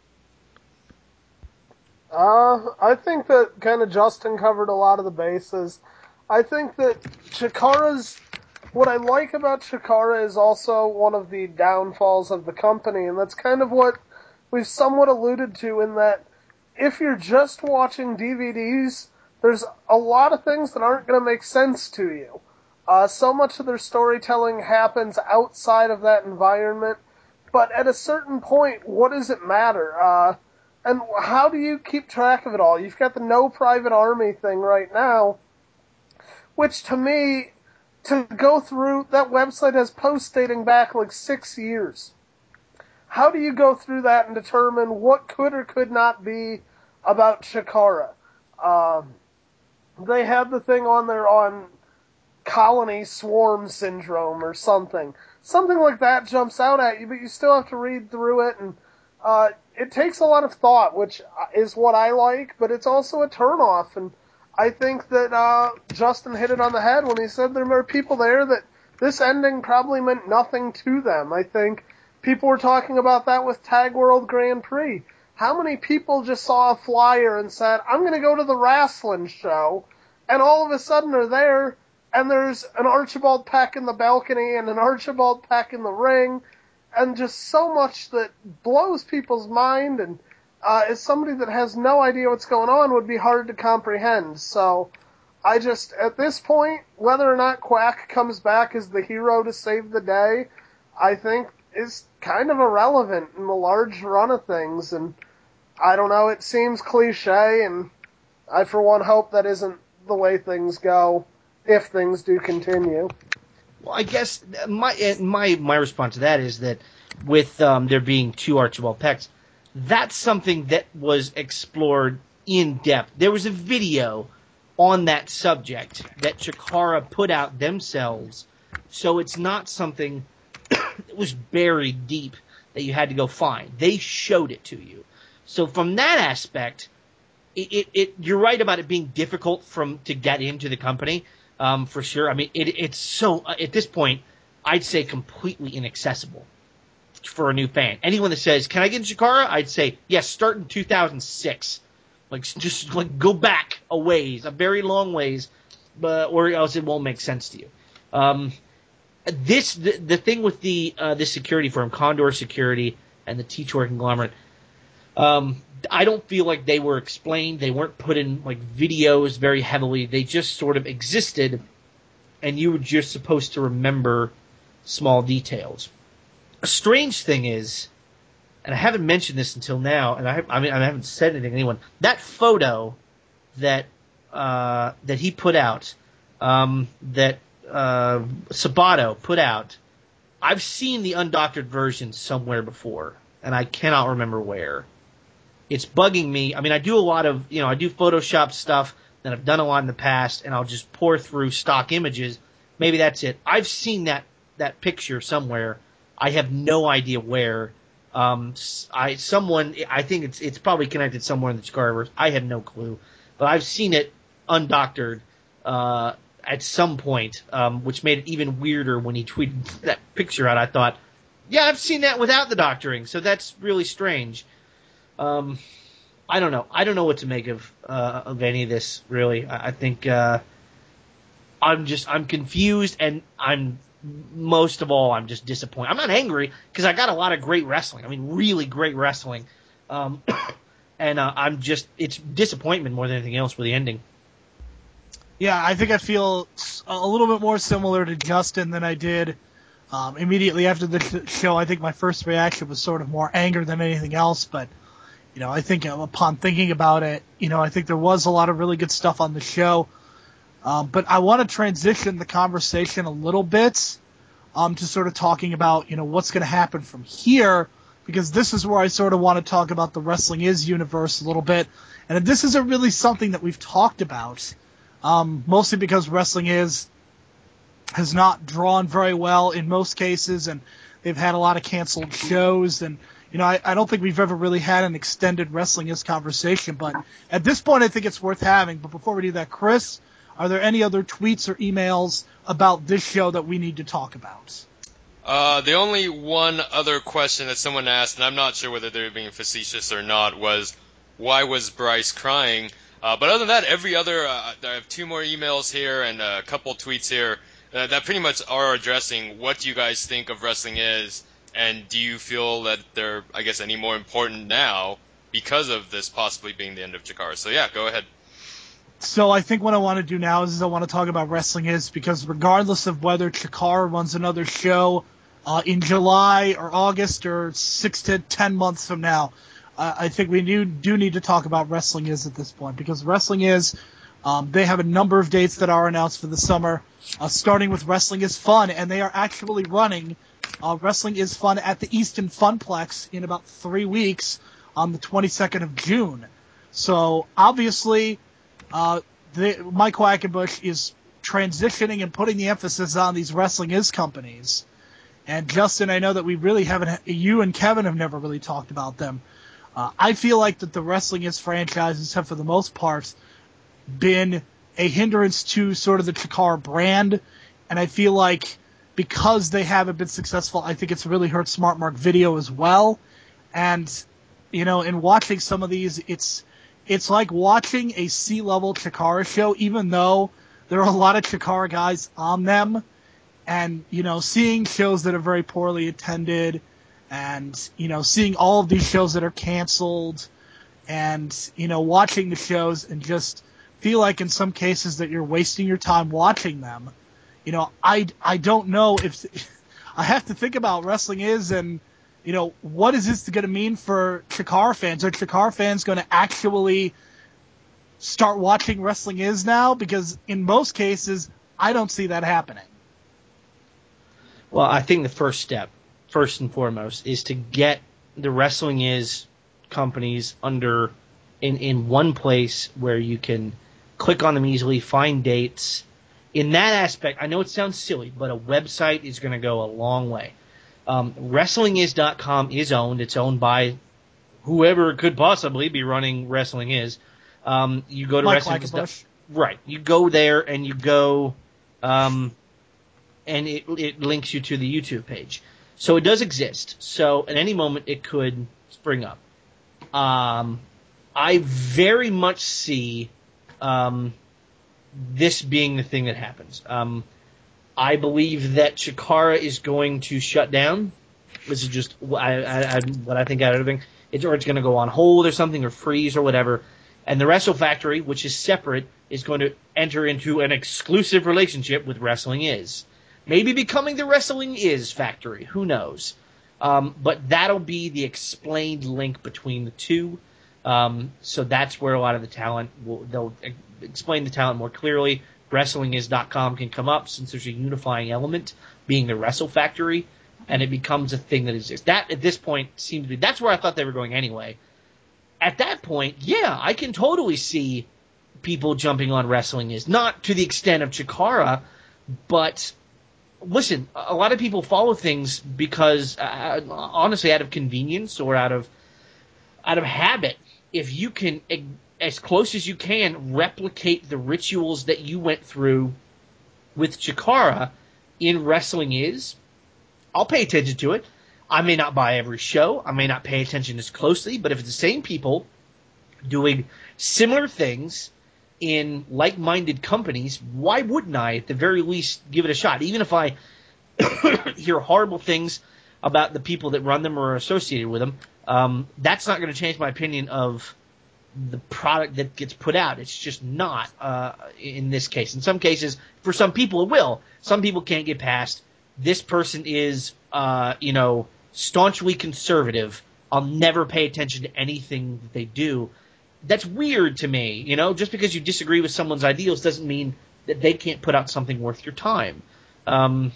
Uh, I think that kind of Justin covered a lot of the bases. I think that Chikara's What I like about Chikara is also one of the downfalls of the company, and that's kind of what we've somewhat alluded to in that if you're just watching D V Ds, there's a lot of things that aren't going to make sense to you. Uh, so much of their storytelling happens outside of that environment, but at a certain point, what does it matter? Uh, and how do you keep track of it all? You've got the No Private Army thing right now, which to me, to go through, that website has posts dating back like six years. How do you go through that and determine what could or could not be about Chikara? Um, they had the thing on there on colony swarm syndrome or something. Something like that jumps out at you, but you still have to read through it, and uh, it takes a lot of thought, which is what I like, but it's also a turnoff, and I think that uh, Justin hit it on the head when he said there were people there that this ending probably meant nothing to them. I think people were talking about that with Tag World Grand Prix. How many people just saw a flyer and said, I'm going to go to the wrestling show, and all of a sudden are there, and there's an Archibald Peck in the balcony and an Archibald Peck in the ring, and just so much that blows people's mind, and uh, as somebody that has no idea what's going on would be hard to comprehend. So I just, at this point, whether or not Quack comes back as the hero to save the day, I think is kind of irrelevant in the large run of things, and I don't know, it seems cliche, and I for one hope that isn't the way things go, if things do continue. Well, I guess my my my response to that is that with um, there being two Archibald Pecks, that's something that was explored in depth. There was a video on that subject that Chikara put out themselves, so it's not something that was buried deep that you had to go find. They showed it to you. So from that aspect, it, it, it you're right about it being difficult from to get into the company, um, for sure. I mean, it, it's so at this point, I'd say completely inaccessible for a new fan. Anyone that says, "Can I get in Chikara?" I'd say, yes. Start in two thousand six. Like, just like go back a ways, a very long ways, but or else it won't make sense to you. Um, this the, the thing with the uh, this security firm, Condor Security, and the T-Tor conglomerate. Um, I don't feel like they were explained. They weren't put in like videos very heavily. They just sort of existed, and you were just supposed to remember small details. A strange thing is, and I haven't mentioned this until now, and I, have, I mean I haven't said anything to anyone. That photo that uh, that he put out, um, that uh, Sabato put out, I've seen the undoctored version somewhere before, and I cannot remember where. It's bugging me. I mean, I do a lot of, you know, I do Photoshop stuff that I've done a lot in the past, and I'll just pour through stock images. Maybe that's it. I've seen that that picture somewhere. I have no idea where. Um, I someone I think it's it's probably connected somewhere in the Chikaraverse. I have no clue, but I've seen it undoctored uh, at some point, um, which made it even weirder when he tweeted that picture out. I thought, yeah, I've seen that without the doctoring, so that's really strange. Um, I don't know. I don't know what to make of uh, of any of this. Really, I, I think uh, I'm just I'm confused and I'm. Most of all, I'm just disappointed. I'm not angry because I got a lot of great wrestling. I mean, really great wrestling. Um, and uh, I'm just, it's disappointment more than anything else for the ending. Yeah, I think I feel a little bit more similar to Justin than I did um, immediately after the show. I think my first reaction was sort of more anger than anything else. But, you know, I think upon thinking about it, you know, I think there was a lot of really good stuff on the show. Um, but I want to transition the conversation a little bit um, to sort of talking about, you know, what's going to happen from here, because this is where I sort of want to talk about the Wrestling Is universe a little bit. And this isn't really something that we've talked about, um, mostly because Wrestling Is has not drawn very well in most cases, and they've had a lot of canceled shows. And, you know, I, I don't think we've ever really had an extended Wrestling Is conversation. But at this point, I think it's worth having. But before we do that, Chris, are there any other tweets or emails about this show that we need to talk about? Uh, the only one other question that someone asked, and I'm not sure whether they're being facetious or not, was why was Bryce crying? Uh, but other than that, every other, uh, I have two more emails here and a couple tweets here uh, that pretty much are addressing what do you guys think of Wrestling Is, and do you feel that they're, I guess, any more important now because of this possibly being the end of Chikara? So yeah, go ahead. So I think what I want to do now is, is I want to talk about Wrestling Is, because regardless of whether Chikara runs another show uh, in July or August or six to ten months from now, uh, I think we do, do need to talk about Wrestling Is at this point, because Wrestling Is, um, they have a number of dates that are announced for the summer, uh, starting with Wrestling Is Fun, and they are actually running uh, Wrestling Is Fun at the Easton Funplex in about three weeks on the twenty-second of June. So obviously, Uh, the, Mike Quackenbush is transitioning and putting the emphasis on these Wrestling Is companies. And Justin, I know that we really haven't, you and Kevin have never really talked about them. Uh, I feel like that the Wrestling Is franchises have, for the most part, been a hindrance to sort of the Chikara brand. And I feel like because they haven't been successful, I think it's really hurt Smart Mark Video as well. And, you know, in watching some of these, it's, It's like watching a C-level Chikara show, even though there are a lot of Chikara guys on them, and, you know, seeing shows that are very poorly attended, and, you know, seeing all of these shows that are canceled, and, you know, watching the shows and just feel like in some cases that you're wasting your time watching them. You know, I, I don't know if I have to think about Wrestling Is and, you know, what is this going to mean for Chikara fans? Are Chikara fans going to actually start watching Wrestling Is now? Because in most cases, I don't see that happening. Well, I think the first step, first and foremost, is to get the Wrestling Is companies under in, in one place where you can click on them easily, find dates. In that aspect, I know it sounds silly, but a website is going to go a long way. Um, Wrestling Is dot com is owned. It's owned by whoever could possibly be running Wrestling Is. Um, you go to Mike Wrestling Is. Bush. Right. You go there and you go, um, and it, it links you to the YouTube page. So it does exist. So at any moment it could spring up. Um, I very much see um, this being the thing that happens. Um, I believe that Chikara is going to shut down. This is just I, I, I, what I think out of everything. It's, or it's going to go on hold or something, or freeze or whatever. And the Wrestle Factory, which is separate, is going to enter into an exclusive relationship with Wrestling Is. Maybe becoming the Wrestling Is Factory. Who knows? Um, but that'll be the explained link between the two. Um, so that's where a lot of the talent will, they'll explain the talent more clearly. Wrestling Is dot com can come up since there's a unifying element being the Wrestle Factory, and it becomes a thing that exists. That at this point seems to be, that's where I thought they were going anyway. At that point, yeah, I can totally see people jumping on Wrestling Is. Not to the extent of Chikara, but listen, a lot of people follow things because, uh, honestly, out of convenience or out of out of habit. If you can, as close as you can, replicate the rituals that you went through with Chikara in Wrestling Is, I'll pay attention to it. I may not buy every show. I may not pay attention as closely, but if it's the same people doing similar things in like-minded companies, why wouldn't I, at the very least, give it a shot? Even if I hear horrible things about the people that run them or are associated with them, um, that's not going to change my opinion of the product that gets put out. It's just not uh, in this case. In some cases, for some people, it will. Some people can't get past, this person is, uh, you know, staunchly conservative. I'll never pay attention to anything that they do. That's weird to me. You know, just because you disagree with someone's ideals doesn't mean that they can't put out something worth your time. Um,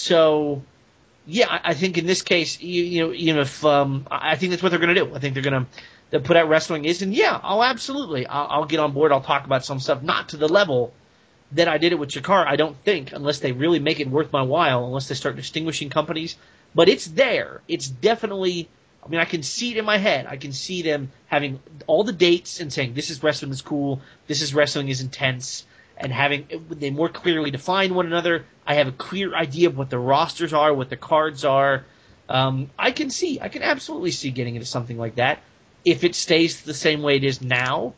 so, yeah, I, I think in this case, you, you know, even if um, I think that's what they're going to do. I think they're going to put out Wrestling Is, and yeah, I'll absolutely, I'll, I'll get on board. I'll talk about some stuff, not to the level that I did it with Chikara, I don't think, unless they really make it worth my while, unless they start distinguishing companies. But it's there. It's definitely, I mean, I can see it in my head. I can see them having all the dates and saying, this is Wrestling Is cool, this is Wrestling Is intense, and having, they more clearly define one another. I have a clear idea of what the rosters are, what the cards are. Um, I can see, I can absolutely see getting into something like that. If it stays the same way it is now,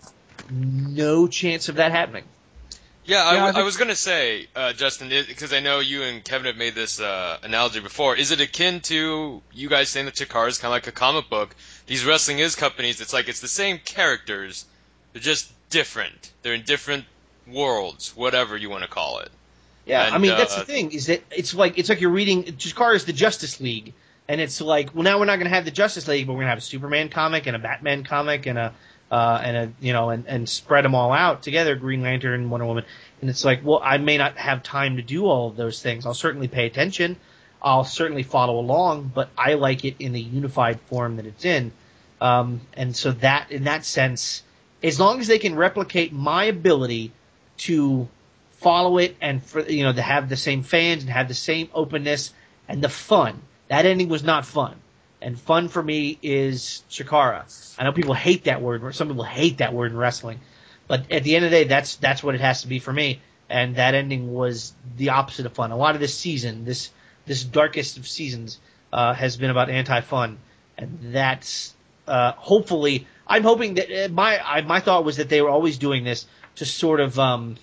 no chance of that happening. Yeah, I, Yeah, I w- I think- was going to say, uh, Justin, because I know you and Kevin have made this uh, analogy before. Is it akin to you guys saying that Chikara is kind of like a comic book? These Wrestling Is companies, it's like it's the same characters. They're just different. They're in different worlds, whatever you want to call it. Yeah, And, I mean, uh, that's the thing, is that it's like it's like you're reading, Chikara is the Justice League, and it's like, well, now we're not going to have the Justice League, but we're going to have a Superman comic and a Batman comic and a, uh, and a, you know, and, and spread them all out together, Green Lantern, Wonder Woman, and it's like, well, I may not have time to do all of those things. I'll certainly pay attention, I'll certainly follow along, but I like it in the unified form that it's in, um, and so that, in that sense, as long as they can replicate my ability to follow it and for, you know, to have the same fans and have the same openness and the fun. That ending was not fun. And fun for me is Chikara. I know people hate that word. Some people hate that word in wrestling. But at the end of the day, that's that's what it has to be for me. And that ending was the opposite of fun. A lot of this season, this this darkest of seasons, uh, has been about anti-fun. And that's uh, hopefully, I'm hoping that my I, my thought was that they were always doing this to sort of um,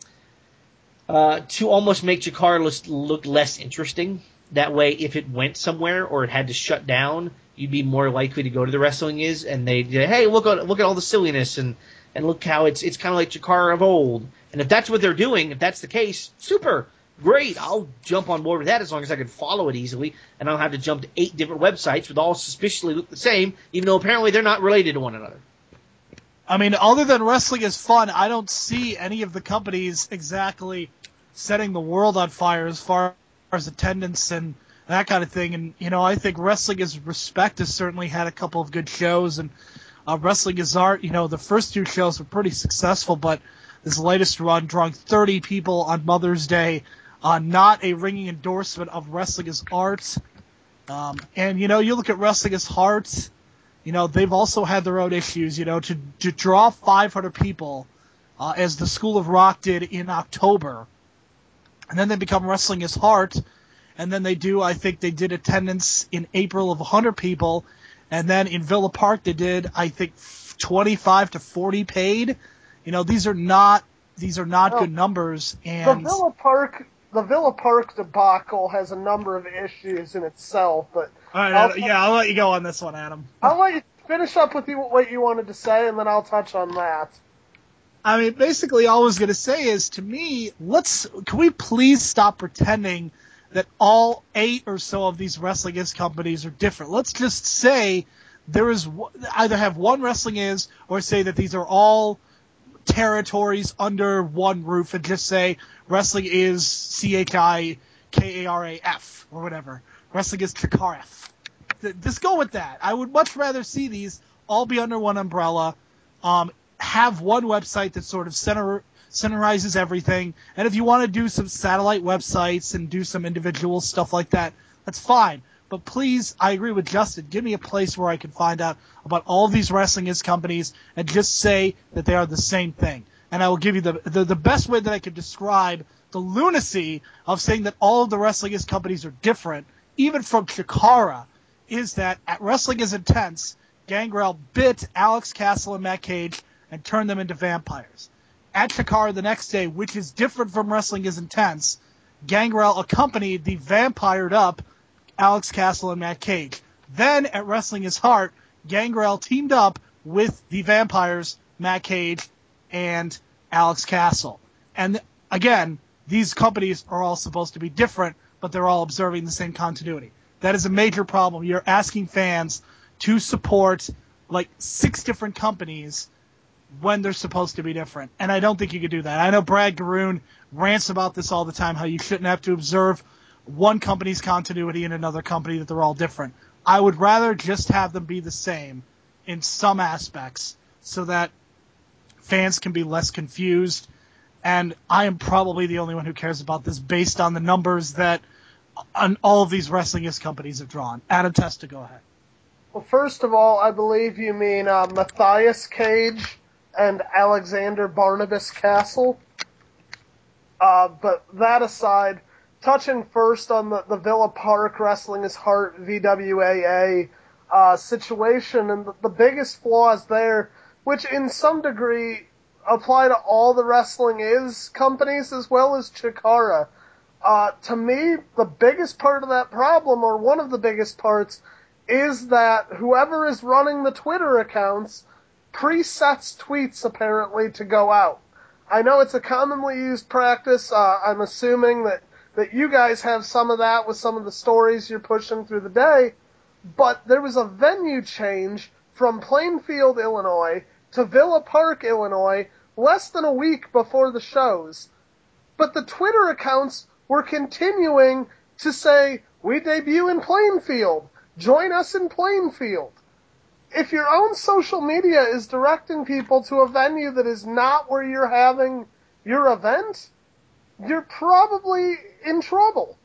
uh, to almost make Chikara look, look less interesting. That way, if it went somewhere or it had to shut down, you'd be more likely to go to the Wrestling Is, and they'd say, hey, look at look at all the silliness, and, and look how it's it's kind of like Chikara of old. And if that's what they're doing, if that's the case, super, great. I'll jump on board with that as long as I can follow it easily, and I don't have to jump to eight different websites with all suspiciously look the same, even though apparently they're not related to one another. I mean, other than Wrestling Is fun, I don't see any of the companies exactly setting the world on fire as far as attendance and that kind of thing. And, you know, I think Wrestling Is Respect has certainly had a couple of good shows. And Uh, Wrestling is Art, you know, the first two shows were pretty successful, but this latest run, drawing thirty people on Mother's Day, uh, not a ringing endorsement of Wrestling is Art. Um, and, you know, you look at Wrestling is Heart, you know, they've also had their own issues, you know, to, to draw five hundred people, uh, as the School of Rock did in October, and then they become Wrestling is Heart, and then they do, I think they did attendance in April of one hundred people, and then in Villa Park they did, I think, twenty-five to forty paid. You know, these are not, these are not Well, good numbers, The and... Villa Park, the Villa Park debacle has a number of issues in itself, but All right, I'll, Adam, yeah, I'll let you go on this one, Adam. I'll let you finish up with you, what you wanted to say, and then I'll touch on that. I mean, basically all I was going to say is, to me, let's, can we please stop pretending that all eight or so of these Wrestling Is companies are different? Let's just say there is, either have one Wrestling Is, or say that these are all territories under one roof, and just say Wrestling Is C H I K A R A F, or whatever. Wrestling Is Chikara. Just go with that. I would much rather see these all be under one umbrella, um, have one website that sort of center, centerizes everything, and if you want to do some satellite websites and do some individual stuff like that, that's fine. But please, I agree with Justin, give me a place where I can find out about all of these Wrestling Is companies and just say that they are the same thing. And I will give you the, the, the best way that I could describe the lunacy of saying that all of the Wrestling Is companies are different, even from Chikara, is that at Wrestling Is Intense, Gangrel bit Alex Castle and Matt Cage and turned them into vampires. At Chikara the next day, which is different from Wrestling Is Intense, Gangrel accompanied the vampired up Alex Castle and Matt Cage. Then at Wrestling Is Heart, Gangrel teamed up with the vampires, Matt Cage and Alex Castle. And again, these companies are all supposed to be different, but they're all observing the same continuity. That is a major problem. You're asking fans to support like six different companies when they're supposed to be different. And I don't think you could do that. I know Brad Garoon rants about this all the time, how you shouldn't have to observe one company's continuity in another company, that they're all different. I would rather just have them be the same in some aspects so that fans can be less confused. And I am probably the only one who cares about this based on the numbers that on all of these Wrestling Is companies have drawn. Adam Testa, go ahead. Well, first of all, I believe you mean uh, Matthias Cage and Alexander Barnabas Castle. Uh, but that aside, touching first on the, the Villa Park Wrestling Is Heart V W A A uh, situation, and the, the biggest flaws there, which in some degree apply to all the Wrestling Is companies as well as Chikara. Uh, to me, the biggest part of that problem, or one of the biggest parts, is that whoever is running the Twitter accounts presets tweets apparently to go out. I know it's a commonly used practice. Uh, I'm assuming that, that you guys have some of that with some of the stories you're pushing through the day, but there was a venue change from Plainfield, Illinois to Villa Park, Illinois, less than a week before the shows. But the Twitter accounts were continuing to say, we debut in Plainfield. Join us in Plainfield. If your own social media is directing people to a venue that is not where you're having your event, you're probably in trouble.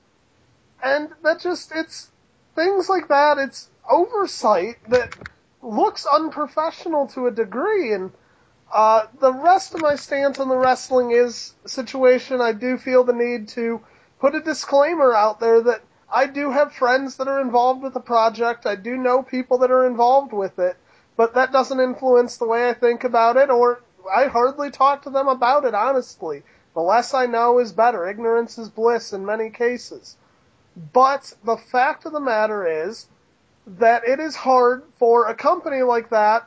And that just, it's things like that, it's oversight that looks unprofessional to a degree. And uh, the rest of my stance on the Wrestling Is situation, I do feel the need to put a disclaimer out there that I do have friends that are involved with the project. I do know people that are involved with it, but that doesn't influence the way I think about it, or I hardly talk to them about it, honestly. The less I know is better. Ignorance is bliss in many cases. But the fact of the matter is that it is hard for a company like that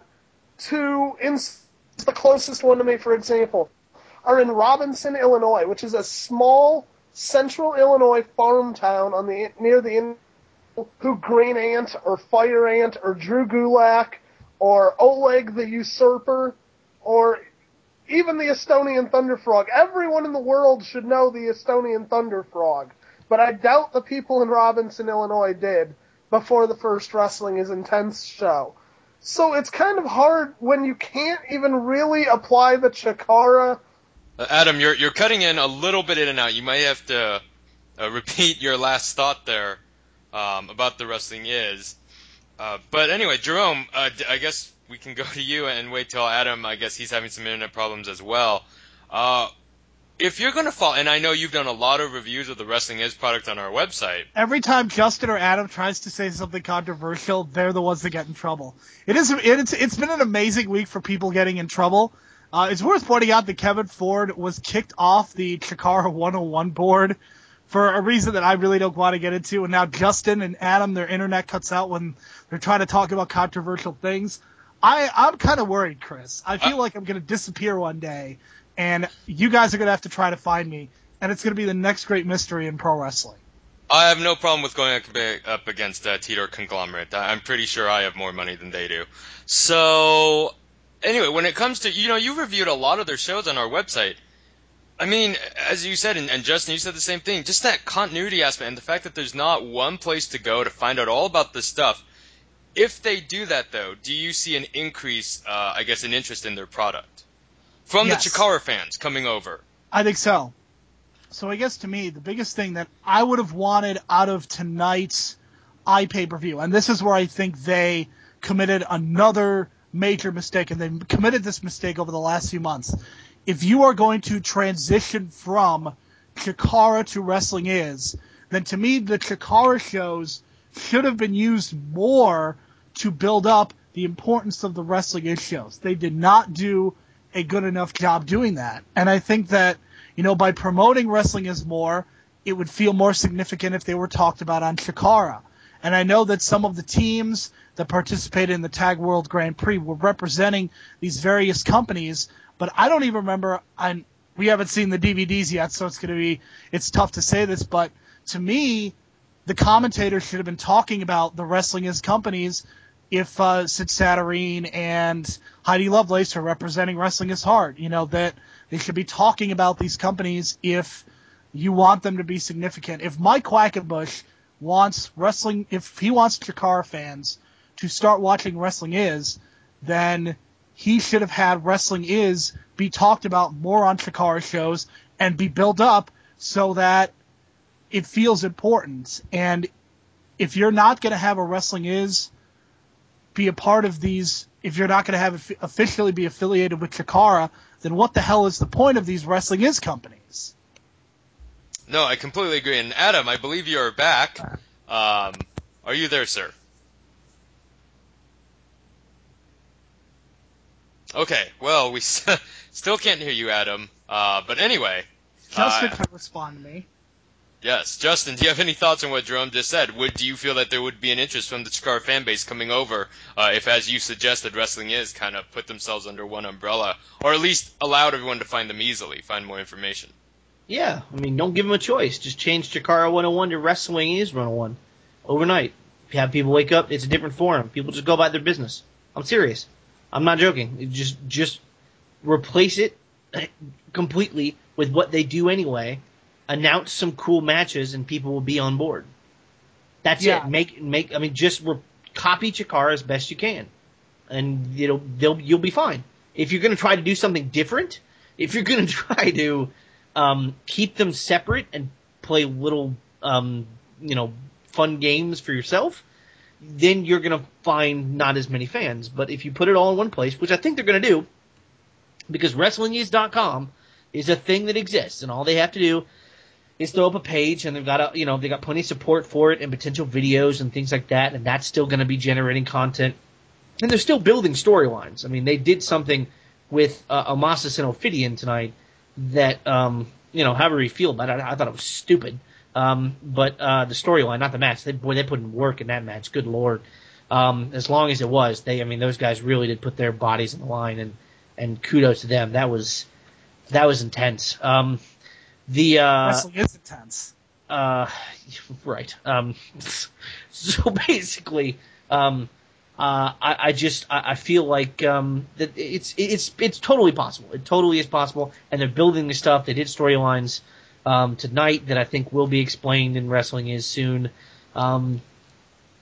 to, in the closest one to me, for example, are in Robinson, Illinois, which is a small central Illinois farm town on the near the who Green Ant or Fire Ant or Drew Gulak or Oleg the Usurper or even the Estonian Thunder Frog. Everyone in the world should know the Estonian Thunder Frog, but I doubt the people in Robinson, Illinois did before the first Wrestling Is Intense show. So it's kind of hard when you can't even really apply the Chikara. Uh, Adam, you're you're cutting in a little bit in and out. You might have to uh, repeat your last thought there um, about the wrestling is. Uh, but anyway, Jerome, uh, I guess we can go to you and wait till Adam. I guess he's having some internet problems as well. Uh, if you're going to follow, and I know you've done a lot of reviews of the Wrestling Is product on our website. Every time Justin or Adam tries to say something controversial, they're the ones that get in trouble. It is, it's, it's been an amazing week for people getting in trouble. Uh, it's worth pointing out that Kevin Ford was kicked off the Chikara one oh one board for a reason that I really don't want to get into. And now Justin and Adam, their internet cuts out when they're trying to talk about controversial things. I, I'm kind of worried, Chris. I feel uh, like I'm going to disappear one day, and you guys are going to have to try to find me, and it's going to be the next great mystery in pro wrestling. I have no problem with going up against uh, Tito Conglomerate. I'm pretty sure I have more money than they do. So, anyway, when it comes to, you know, you reviewed a lot of their shows on our website. I mean, as you said, and, and Justin, you said the same thing, just that continuity aspect and the fact that there's not one place to go to find out all about this stuff. If they do that, though, do you see an increase, uh, I guess, in interest in their product? From yes. the Chikara fans coming over? I think so. So I guess to me, the biggest thing that I would have wanted out of tonight's iPay-per-view, and this is where I think they committed another major mistake, and they committed this mistake over the last few months. If you are going to transition from Chikara to Wrestling Is, then to me the Chikara shows should have been used more to build up the importance of the Wrestling Is shows. They did not do a good enough job doing that. And I think that, you know, by promoting Wrestling Is more, it would feel more significant if they were talked about on Chikara. And I know that some of the teams that participated in the Tag World Grand Prix were representing these various companies, but I don't even remember, and we haven't seen the D V Ds yet, so it's going to be, it's tough to say this, but to me, the commentators should have been talking about the Wrestling Is companies if uh, Sid Satterine and Heidi Lovelace are representing Wrestling Is Hard. You know, that they should be talking about these companies if you want them to be significant. If Mike Quackenbush wants wrestling, if he wants Chikara fans to start watching Wrestling Is, then he should have had Wrestling Is be talked about more on Chikara shows and be built up so that it feels important. And if you're not going to have a Wrestling Is be a part of these, if you're not going to have it officially be affiliated with Chikara, then what the hell is the point of these Wrestling Is companies? No, I completely agree. And Adam, I believe you are back. Um, are you there, sir? Okay, well, we still can't hear you, Adam. Uh, but anyway. Justin uh, can respond to me. Yes. Justin, do you have any thoughts on what Jerome just said? Would Do you feel that there would be an interest from the Chikara fan base coming over uh, if, as you suggested, Wrestling Is kind of put themselves under one umbrella, or at least allowed everyone to find them easily, find more information? Yeah, I mean, don't give them a choice. Just change Chikara one oh one to Wrestling Is one oh one overnight. If you have people wake up, it's a different forum. People just go about their business. I'm serious. I'm not joking. Just just replace it completely with what they do anyway. Announce some cool matches, and people will be on board. That's yeah. it. Make make. I mean, just re- copy Chikara as best you can, and you know they'll you'll be fine. If you're going to try to do something different, if you're going to try to um, keep them separate and play little um, you know fun games for yourself, then you're going to find not as many fans. But if you put it all in one place, which I think they're going to do, because Wrestling Is dot com is a thing that exists, and all they have to do is throw up a page, and they've got a, you know they got plenty of support for it and potential videos and things like that, and that's still going to be generating content, and they're still building storylines. I mean, they did something with uh, Amasis and Ophidian tonight that um, you know, however you feel about it, I, I thought it was stupid. Um, but uh, the storyline, not the match, they boy they put in work in that match. Good lord, um, as long as it was, they I mean those guys really did put their bodies on the line, and and kudos to them. That was that was intense. Um, The uh, Wrestling is intense. Uh, right. Um, so basically, um, uh, I, I just I, I feel like um, that it's it's it's totally possible. It totally is possible, and they're building the stuff. They did storylines um, tonight that I think will be explained in Wrestling Is soon. Um,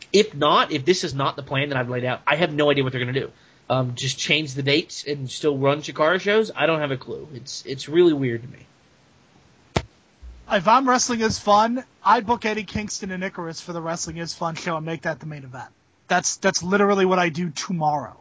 If not, if this is not the plan that I've laid out, I have no idea what they're going to do. Um, just change the dates and still run Chikara shows? I don't have a clue. It's it's really weird to me. If I'm Wrestling Is Fun, I'd book Eddie Kingston and Icarus for the Wrestling Is Fun show and make that the main event. That's that's literally what I do tomorrow.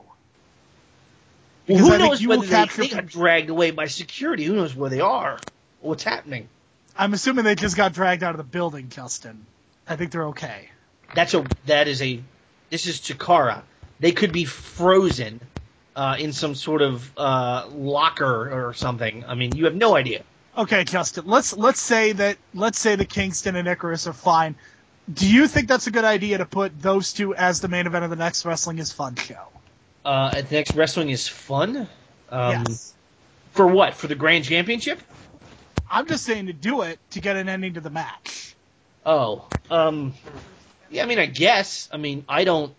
Well, who knows whether they, capture... they got dragged away by security? Who knows where they are? What's happening? I'm assuming they just got dragged out of the building, Justin. I think they're okay. That's a that is a this is Chikara. They could be frozen uh, in some sort of uh, locker or something. I mean, you have no idea. Okay, Justin. Let's let's say that let's say the Kingston and Icarus are fine. Do you think that's a good idea to put those two as the main event of the next Wrestling Is Fun show? Uh, the next Wrestling Is Fun? Um, yes. For what? For the Grand Championship? I'm just saying to do it to get an ending to the match. Oh, um, yeah. I mean, I guess. I mean, I don't.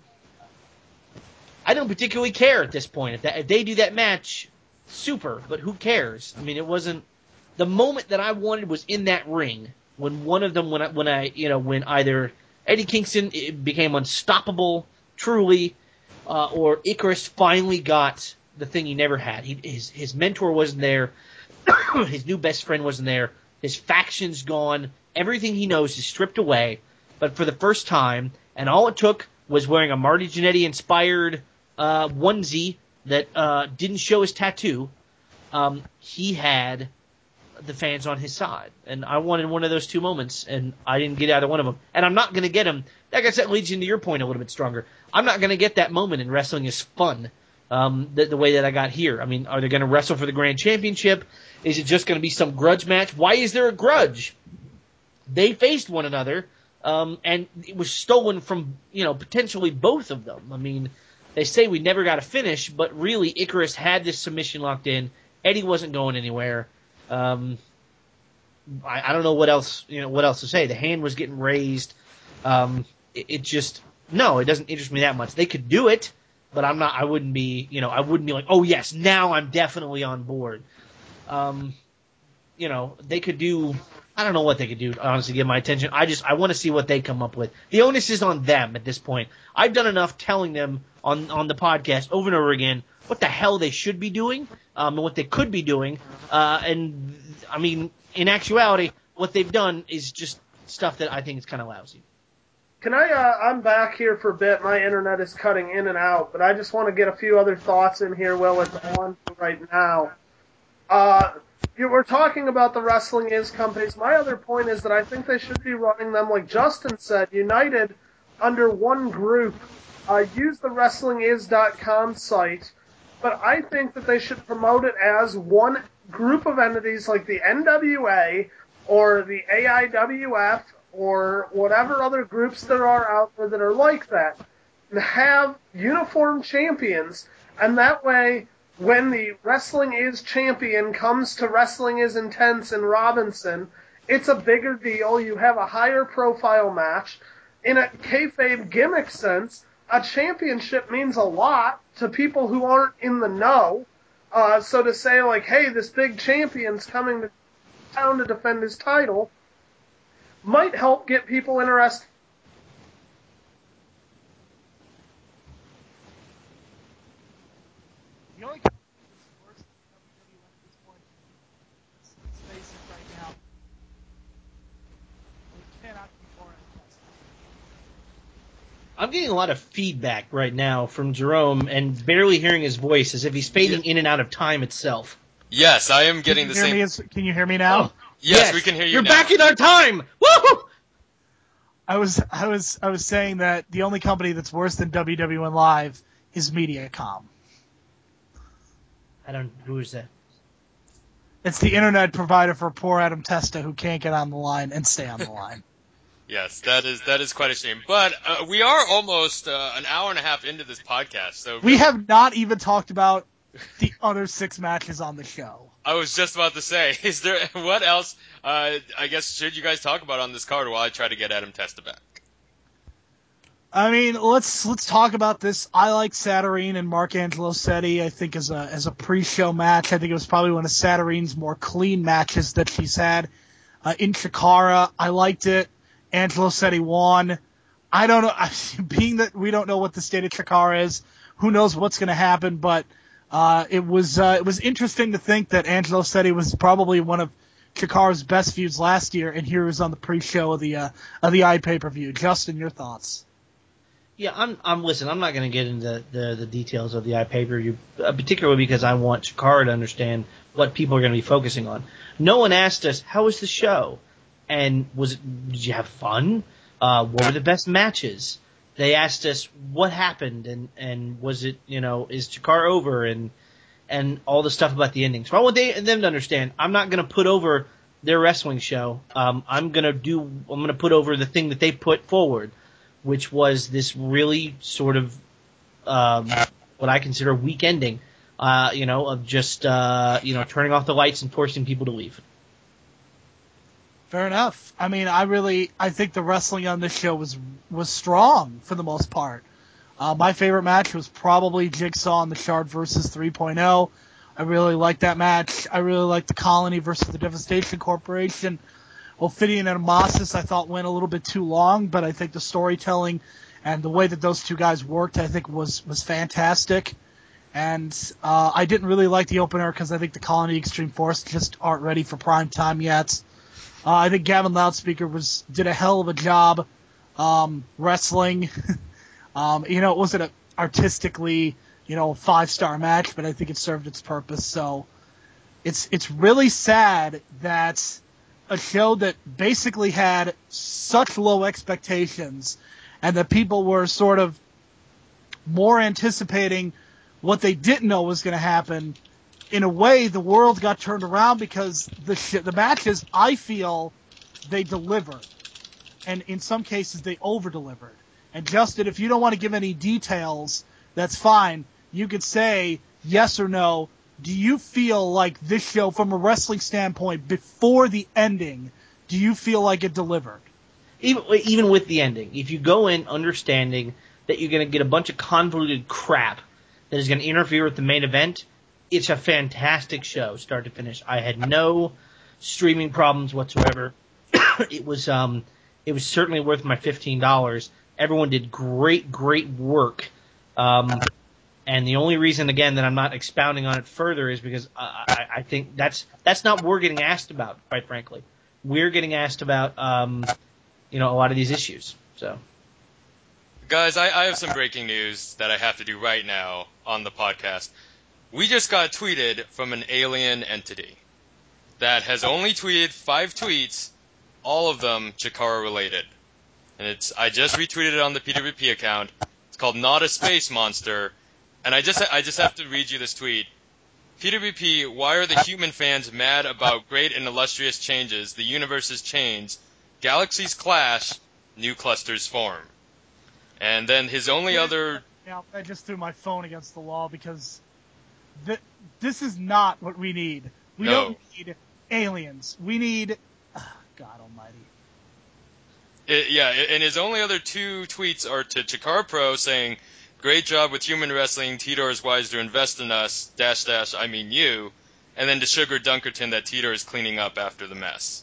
I don't particularly care at this point. If, that, if they do that match, super. But who cares? I mean, it wasn't the moment that I wanted was in that ring when one of them, when I, when I, you know, when either Eddie Kingston became unstoppable, truly, uh, or Icarus finally got the thing he never had. He, his his mentor wasn't there. His new best friend wasn't there. His faction's gone. Everything he knows is stripped away. But for the first time, and all it took was wearing a Marty Jannetty-inspired uh, onesie that uh, didn't show his tattoo, um, he had the fans on his side. And I wanted one of those two moments, and I didn't get either one of them. And I'm not going to get them. I guess that leads into your point a little bit stronger. I'm not going to get that moment in Wrestling Is Fun um, the, the way that I got here. I mean, are they going to wrestle for the Grand Championship? Is it just going to be some grudge match? Why is there a grudge? They faced one another, um, and it was stolen from, you know, potentially both of them. I mean, they say we never got a finish, but really Icarus had this submission locked in. Eddie wasn't going anywhere. Um, I, I don't know what else, you know, what else to say. The hand was getting raised. Um, it, it just, no, it doesn't interest me that much. They could do it, but I'm not, I wouldn't be, you know, I wouldn't be like, oh yes, now I'm definitely on board. Um, you know, they could do, I don't know what they could do, honestly, get my attention. I just, I want to see what they come up with. The onus is on them at this point. I've done enough telling them on, on the podcast over and over again what the hell they should be doing, um, and what they could be doing. Uh, and, I mean, in actuality, what they've done is just stuff that I think is kind of lousy. Can I, uh, I'm back here for a bit. My internet is cutting in and out, but I just want to get a few other thoughts in here while it's on right now. Uh, you were talking about the Wrestling Is companies. My other point is that I think they should be running them, like Justin said, united under one group. Uh, use the wrestling is dot com site, but I think that they should promote it as one group of entities like the N W A or the A I W F or whatever other groups there are out there that are like that. And have uniform champions, and that way, when the Wrestling Is champion comes to Wrestling Is Intense in Robinson, it's a bigger deal. You have a higher profile match. In a kayfabe gimmick sense, a championship means a lot to people who aren't in the know. Uh, so to say, like, hey, this big champion's coming to town to defend his title might help get people interested. The only company that's worse than W W F at this point, let's, let's face it right now, it cannot be more impressive. I'm getting a lot of feedback right now from Jerome and barely hearing his voice as if he's fading Yeah. in and out of time itself. Yes, I am getting Can the you hear same. me as- Can you hear me now? Oh, Yes, we can hear you You're now. back in our time! Woo! I was I was I was saying that the only company that's worse than W W N Live is Mediacom. I don't, who is that? It's the internet provider for poor Adam Testa who can't get on the line and stay on the line. Yes, that is that is quite a shame. But uh, we are almost uh, an hour and a half into this podcast, so We have not even talked about the other six matches on the show. I was just about to say, is there what else? Uh, I guess should you guys talk about on this card while I try to get Adam Testa back? I mean, let's let's talk about this. I like Saturnine and Mark-Angelo Setti. I think as a as a pre-show match, I think it was probably one of Saturnine's more clean matches that she's had uh, in Chikara. I liked it. Angelo Setti won. I don't know. Being that we don't know what the state of Chikara is, who knows what's going to happen? But uh, it was uh, it was interesting to think that Angelo said he was probably one of Chikara's best feuds last year, and here he was on the pre-show of the uh, of the iPay-per-view. Justin, your thoughts? Yeah, I'm. I'm. Listen, I'm not going to get into the, the details of the iPay-per-view, uh, particularly because I want Chikara to understand what people are going to be focusing on. No one asked us how was the show, and was it, did you have fun? Uh, what were the best matches? They asked us what happened, and, and was it, you know, is Chikara over, and and all the stuff about the ending. So I want they, them to understand. I'm not going to put over their wrestling show. Um, I'm going to do. I'm going to put over the thing that they put forward, which was this really sort of um, what I consider a weak ending. Uh, you know, of just uh, you know turning off the lights and forcing people to leave. Fair enough. I mean, I really, I think the wrestling on this show was was strong for the most part. Uh, my favorite match was probably Jigsaw and the Shard versus three point oh. I really liked that match. I really liked the Colony versus the Devastation Corporation. Ophidian and Amasis I thought went a little bit too long, but I think the storytelling and the way that those two guys worked, I think was was fantastic. And uh, I didn't really like the opener because I think the Colony Extreme Force just aren't ready for prime time yet. Uh, I think Gavin Loudspeaker was did a hell of a job um, wrestling. um, you know, it wasn't a artistically, you know, five star match, but I think it served its purpose. So it's it's really sad that a show that basically had such low expectations and that people were sort of more anticipating what they didn't know was going to happen. In a way, the world got turned around because the sh- the matches, I feel, they delivered. And in some cases, they over-delivered. And Justin, if you don't want to give any details, that's fine. You could say yes or no. Do you feel like this show, from a wrestling standpoint, before the ending, do you feel like it delivered? Even even with the ending, if you go in understanding that you're going to get a bunch of convoluted crap that is going to interfere with the main event, it's a fantastic show, start to finish. I had no streaming problems whatsoever. It was um, it was certainly worth my fifteen dollars. Everyone did great, great work. Um, and the only reason, again, that I'm not expounding on it further is because I, I, I think that's that's not what we're getting asked about, quite frankly. We're getting asked about, um, you know, a lot of these issues. So, Guys, I, I have some breaking news that I have to do right now on the podcast. We just got tweeted from an alien entity that has only tweeted five tweets, all of them Chikara related. And it's I just retweeted it on the P W P account. It's called Not a Space Monster. And I just I just have to read you this tweet. P W P, why are the human fans mad about great and illustrious changes? The universe has changed. Galaxies clash, new clusters form. And then his only other... Yeah, I just threw my phone against the wall because th- this is not what we need. We No. don't need aliens. We need... Oh, God almighty. It, yeah, and his only other two tweets are to Chikara Pro saying, great job with human wrestling, Tidor is wise to invest in us, dash dash, I mean you, and then to Sugar Dunkerton that Tidor is cleaning up after the mess.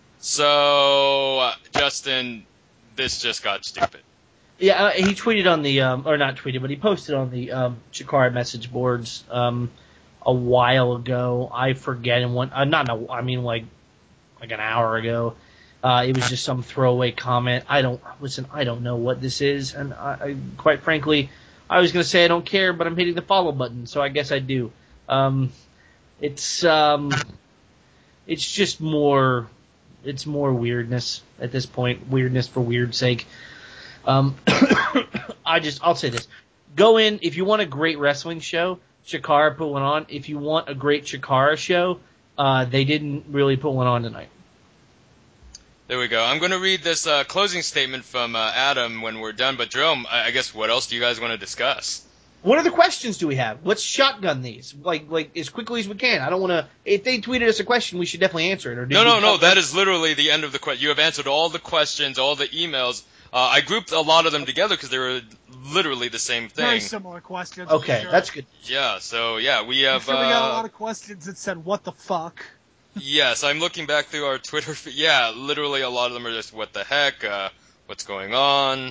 So, uh, Justin, this just got stupid. yeah, uh, he tweeted on the, um, or not tweeted, but he posted on the um, Chikara message boards um, a while ago. I forget, and one, uh, not, a, I mean, like, like an hour ago. Uh, it was just some throwaway comment. I don't listen. I don't know what this is, and I, I quite frankly, I was going to say I don't care, but I'm hitting the follow button, so I guess I do. Um, it's um, it's just more, it's more weirdness at this point. Weirdness for weird's sake. Um, I just I'll say this: go in if you want a great wrestling show. Chikara put one on. If you want a great Chikara show, uh, they didn't really put one on tonight. There we go. I'm going to read this uh, closing statement from uh, Adam when we're done. But Jerome, I, I guess what else do you guys want to discuss? What other questions do we have? Let's shotgun these, like like as quickly as we can. I don't want to. If they tweeted us a question, we should definitely answer it. Or did No, we no, no. cover- That is literally the end of the question. You have answered all the questions, all the emails. Uh, I grouped a lot of them together because they were literally the same thing. Very similar questions. Okay, sure. that's good. Yeah. So yeah, we have. I'm sure we got a uh, lot of questions that said, what the fuck? Yes, I'm looking back through our Twitter feed. Yeah, literally a lot of them are just, what the heck, uh, what's going on?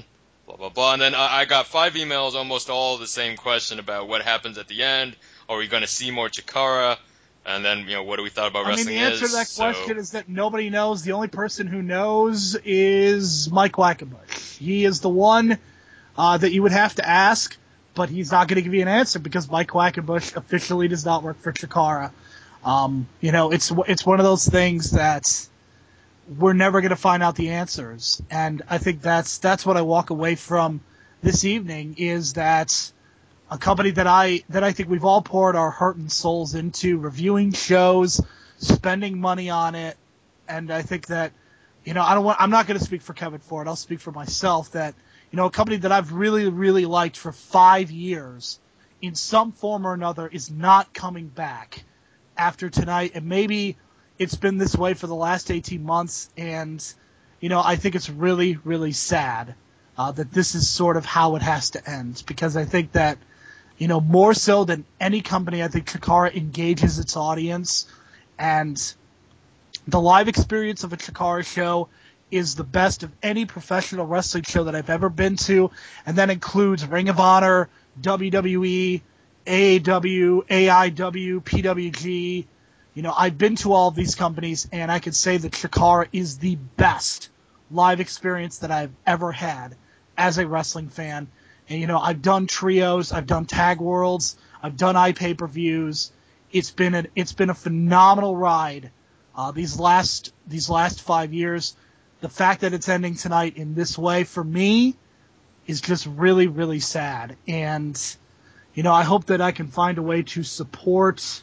blah, blah, blah. And then I, I got five emails, almost all the same question about what happens at the end. Are we going to see more Chikara? And then, you know, what do we thought about I mean, wrestling the answer is. to that So, question is that nobody knows. The only person who knows is Mike Quackenbush. He is the one uh, that you would have to ask, but he's not going to give you an answer because Mike Quackenbush officially does not work for Chikara. Um, you know, it's it's one of those things that we're never going to find out the answers, and I think that's that's what I walk away from this evening is that a company that I that I think we've all poured our heart and souls into, reviewing shows, spending money on it, and I think that, you know, I don't want I'm not going to speak for Kevin Ford. I'll speak for myself that, you know, a company that I've really really liked for five years, in some form or another, is not coming back after tonight, and maybe it's been this way for the last eighteen months, and, you know, I think it's really really sad uh, that this is sort of how it has to end, because I think that, you know, more so than any company, I think Chikara engages its audience, and the live experience of a Chikara show is the best of any professional wrestling show that I've ever been to, and that includes Ring of Honor, W W E, A E W, A I W, P W G. You know, I've been to all of these companies, and I can say that Chikara is the best live experience that I've ever had as a wrestling fan. And, you know, I've done trios, I've done tag worlds, I've done iPay-per-views. It's been a, it's been a phenomenal ride uh, these last these last five years. The fact that it's ending tonight in this way, for me, is just really, really sad. And, you know, I hope that I can find a way to support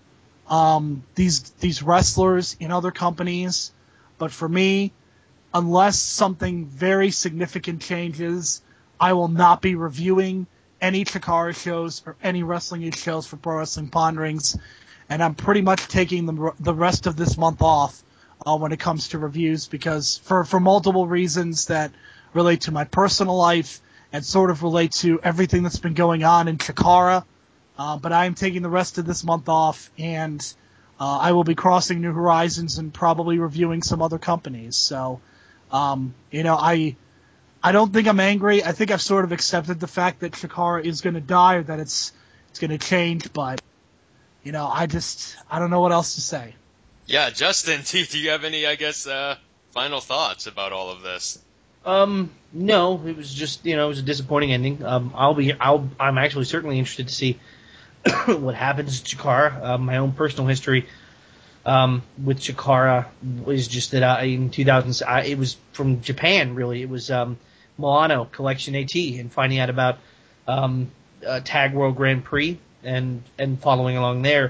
um, these these wrestlers in other companies. But for me, unless something very significant changes, I will not be reviewing any Chikara shows or any Wrestling East shows for Pro Wrestling Ponderings, and I'm pretty much taking the the rest of this month off uh, when it comes to reviews, because for, for multiple reasons that relate to my personal life and sort of relate to everything that's been going on in Chikara. Uh, but I am taking the rest of this month off, and uh, I will be crossing new horizons and probably reviewing some other companies. So, um, you know, I... I don't think I'm angry. I think I've sort of accepted the fact that Chikara is going to die or that it's it's going to change, but, you know, I just, I don't know what else to say. yeah, Justin, do, do you have any, I guess, uh, final thoughts about all of this? Um, no, it was just, you know, it was a disappointing ending. Um, I'll be, I'll, I'm actually certainly interested to see what happens to Chikara. Um, my own personal history um, with Chikara was just that I, in two thousand, I, it was from Japan, really. It was um, Milano Collection AT, and finding out about um, uh, Tag World Grand Prix and and following along there.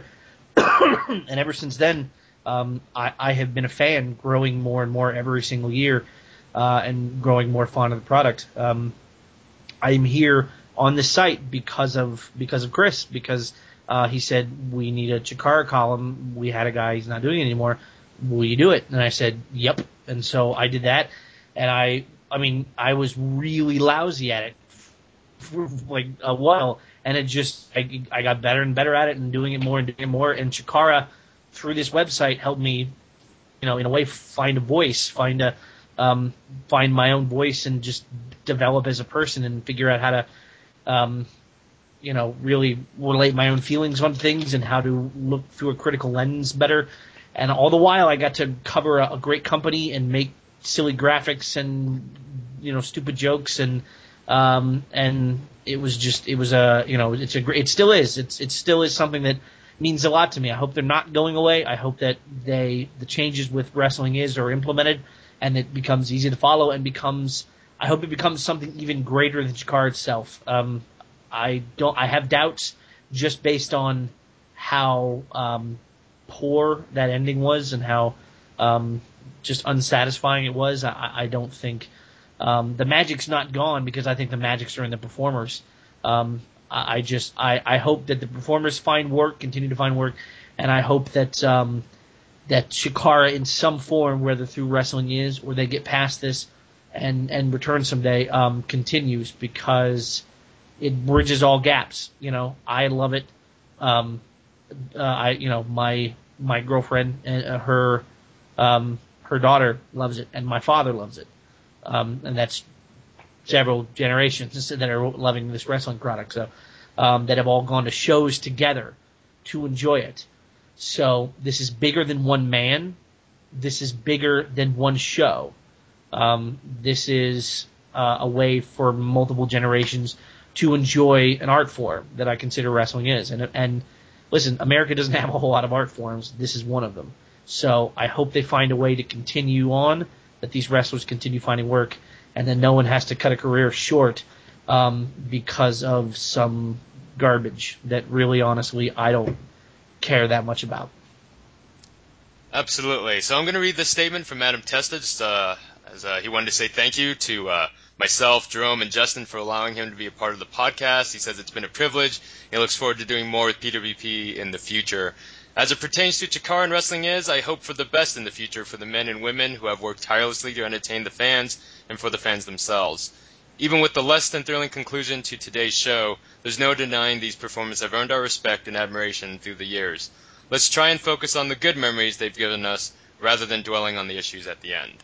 And ever since then, um, I, I have been a fan, growing more and more every single year, uh, and growing more fond of the product. Um, I'm here on the site because of because of Chris, because uh, he said we need a Chikara column. We had a guy, he's not doing it anymore. Will you do it? And I said, yep. And so I did that, and I I mean I was really lousy at it for like a while, and it just I, I got better and better at it, and doing it more and doing it more. And Chikara, through this website, helped me, you know, in a way, find a voice, find a um, find my own voice, and just develop as a person and figure out how to, um, you know, really relate my own feelings on things and how to look through a critical lens better. And all the while, I got to cover a, a great company and make silly graphics and, you know, stupid jokes, and um, and it was just, it was a, you know, it's a great, it still is, it's it still is something that means a lot to me. I hope they're not going away. I hope that they, the changes with Wrestling Is are implemented, and it becomes easy to follow, and becomes, I hope it becomes something even greater than Chikara itself. Um, I don't, I have doubts just based on how um, poor that ending was and how um, just unsatisfying it was. I, I don't think um, the magic's not gone, because I think the magics are in the performers. Um, I, I just, I, I hope that the performers find work, continue to find work, and I hope that um, that Chikara in some form, whether through Wrestling Is or they get past this and and return someday, um, continues, because it bridges all gaps. You know, I love it. Um, uh, I, you know, my my girlfriend and uh, her um, her daughter loves it, and my father loves it, um, and that's several generations that are loving this wrestling product. So um, that have all gone to shows together to enjoy it. So this is bigger than one man. This is bigger than one show. Um, this is uh, a way for multiple generations to enjoy an art form that I consider wrestling is. And, and listen, America doesn't have a whole lot of art forms. This is one of them. So I hope they find a way to continue on, that these wrestlers continue finding work, and then no one has to cut a career short um, because of some garbage that really, honestly, I don't care that much about. Absolutely. So I'm going to read this statement from Adam Testa, just uh, as uh, he wanted to say thank you to uh, myself, Jerome, and Justin for allowing him to be a part of the podcast. He says it's been a privilege. He looks forward to doing more with P W P in the future. As it pertains to Chikara and wrestling is, I hope for the best in the future for the men and women who have worked tirelessly to entertain the fans and for the fans themselves. Even with the less than thrilling conclusion to today's show, there's no denying these performances have earned our respect and admiration through the years. Let's try and focus on the good memories they've given us rather than dwelling on the issues at the end.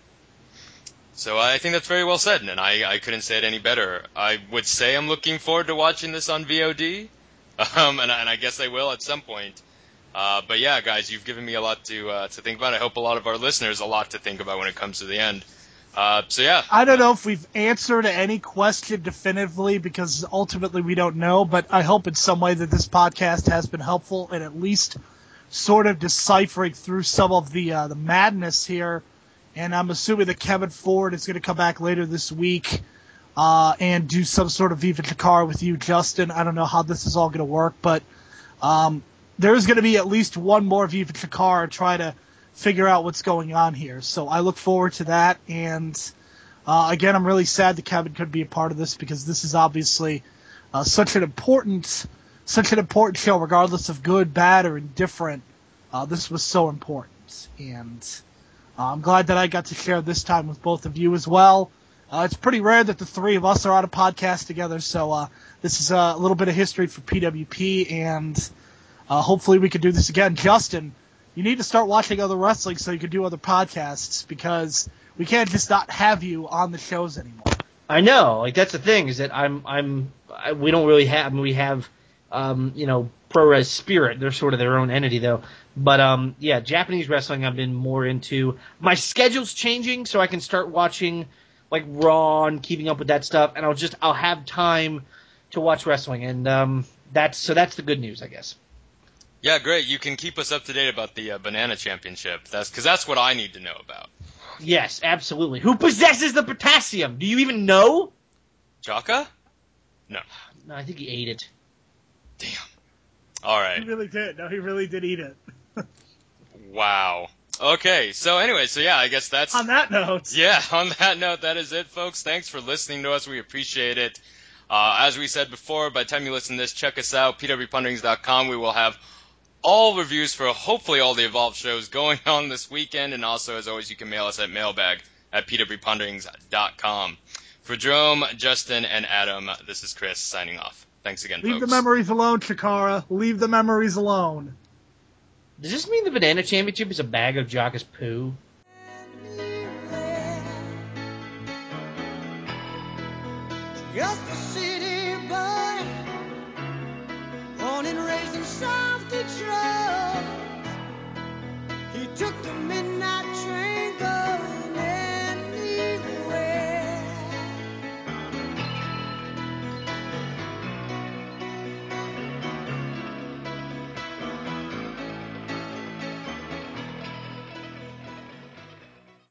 So I think that's very well said, and I, I couldn't say it any better. I would say I'm looking forward to watching this on V O D, um, and, and I guess I will at some point. Uh, but yeah, guys, you've given me a lot to uh, to think about. I hope a lot of our listeners a lot to think about when it comes to the end. Uh, so yeah. I don't know if we've answered any question definitively because ultimately we don't know, but I hope in some way that this podcast has been helpful in at least sort of deciphering through some of the uh, the madness here. And I'm assuming that Kevin Ford is going to come back later this week uh, and do some sort of Viva Chikara with you, Justin. I don't know how this is all going to work, but um, there's going to be at least one more Viva Chikara try to figure out what's going on here. So I look forward to that. And uh, again, I'm really sad that Kevin could be a part of this because this is obviously uh, such an important, such an important show, regardless of good, bad, or indifferent. Uh, this was so important, and uh, I'm glad that I got to share this time with both of you as well. Uh, it's pretty rare that the three of us are on a podcast together, so uh, this is a little bit of history for P W P, and uh, hopefully we can do this again. Justin, you need to start watching other wrestling so you can do other podcasts, because we can't just not have you on the shows anymore. I know, like that's the thing is that I'm I'm I, we don't really have I mean, we have um, you know ProRes Spirit. They're sort of their own entity though. But um, yeah, Japanese wrestling I've been more into. My schedule's changing, so I can start watching like Raw and keeping up with that stuff, and I'll just I'll have time to watch wrestling, and um, that's so that's the good news, I guess. Yeah, great. You can keep us up to date about the uh, Banana Championship. That's because that's what I need to know about. Yes, absolutely. Who possesses the potassium? Do you even know? Chaka? No. No, I think he ate it. Damn. All right. He really did. No, he really did eat it. Wow. Okay, so anyway, so yeah, I guess that's... On that note. Yeah, on that note, that is it, folks. Thanks for listening to us. We appreciate it. Uh, as we said before, by the time you listen to this, check us out, P W ponderings dot com. We will have all reviews for hopefully all the Evolve shows going on this weekend, and also, as always, you can mail us at mailbag at P W ponderings dot com. For Jerome, Justin, and Adam, this is Chris signing off. Thanks again, Leave folks. the memories alone, Chikara. Leave the memories alone. Does this mean the Banana Championship is a bag of Jocka's poo? Just a city boy, born and raised in South Detroit. He took the midnight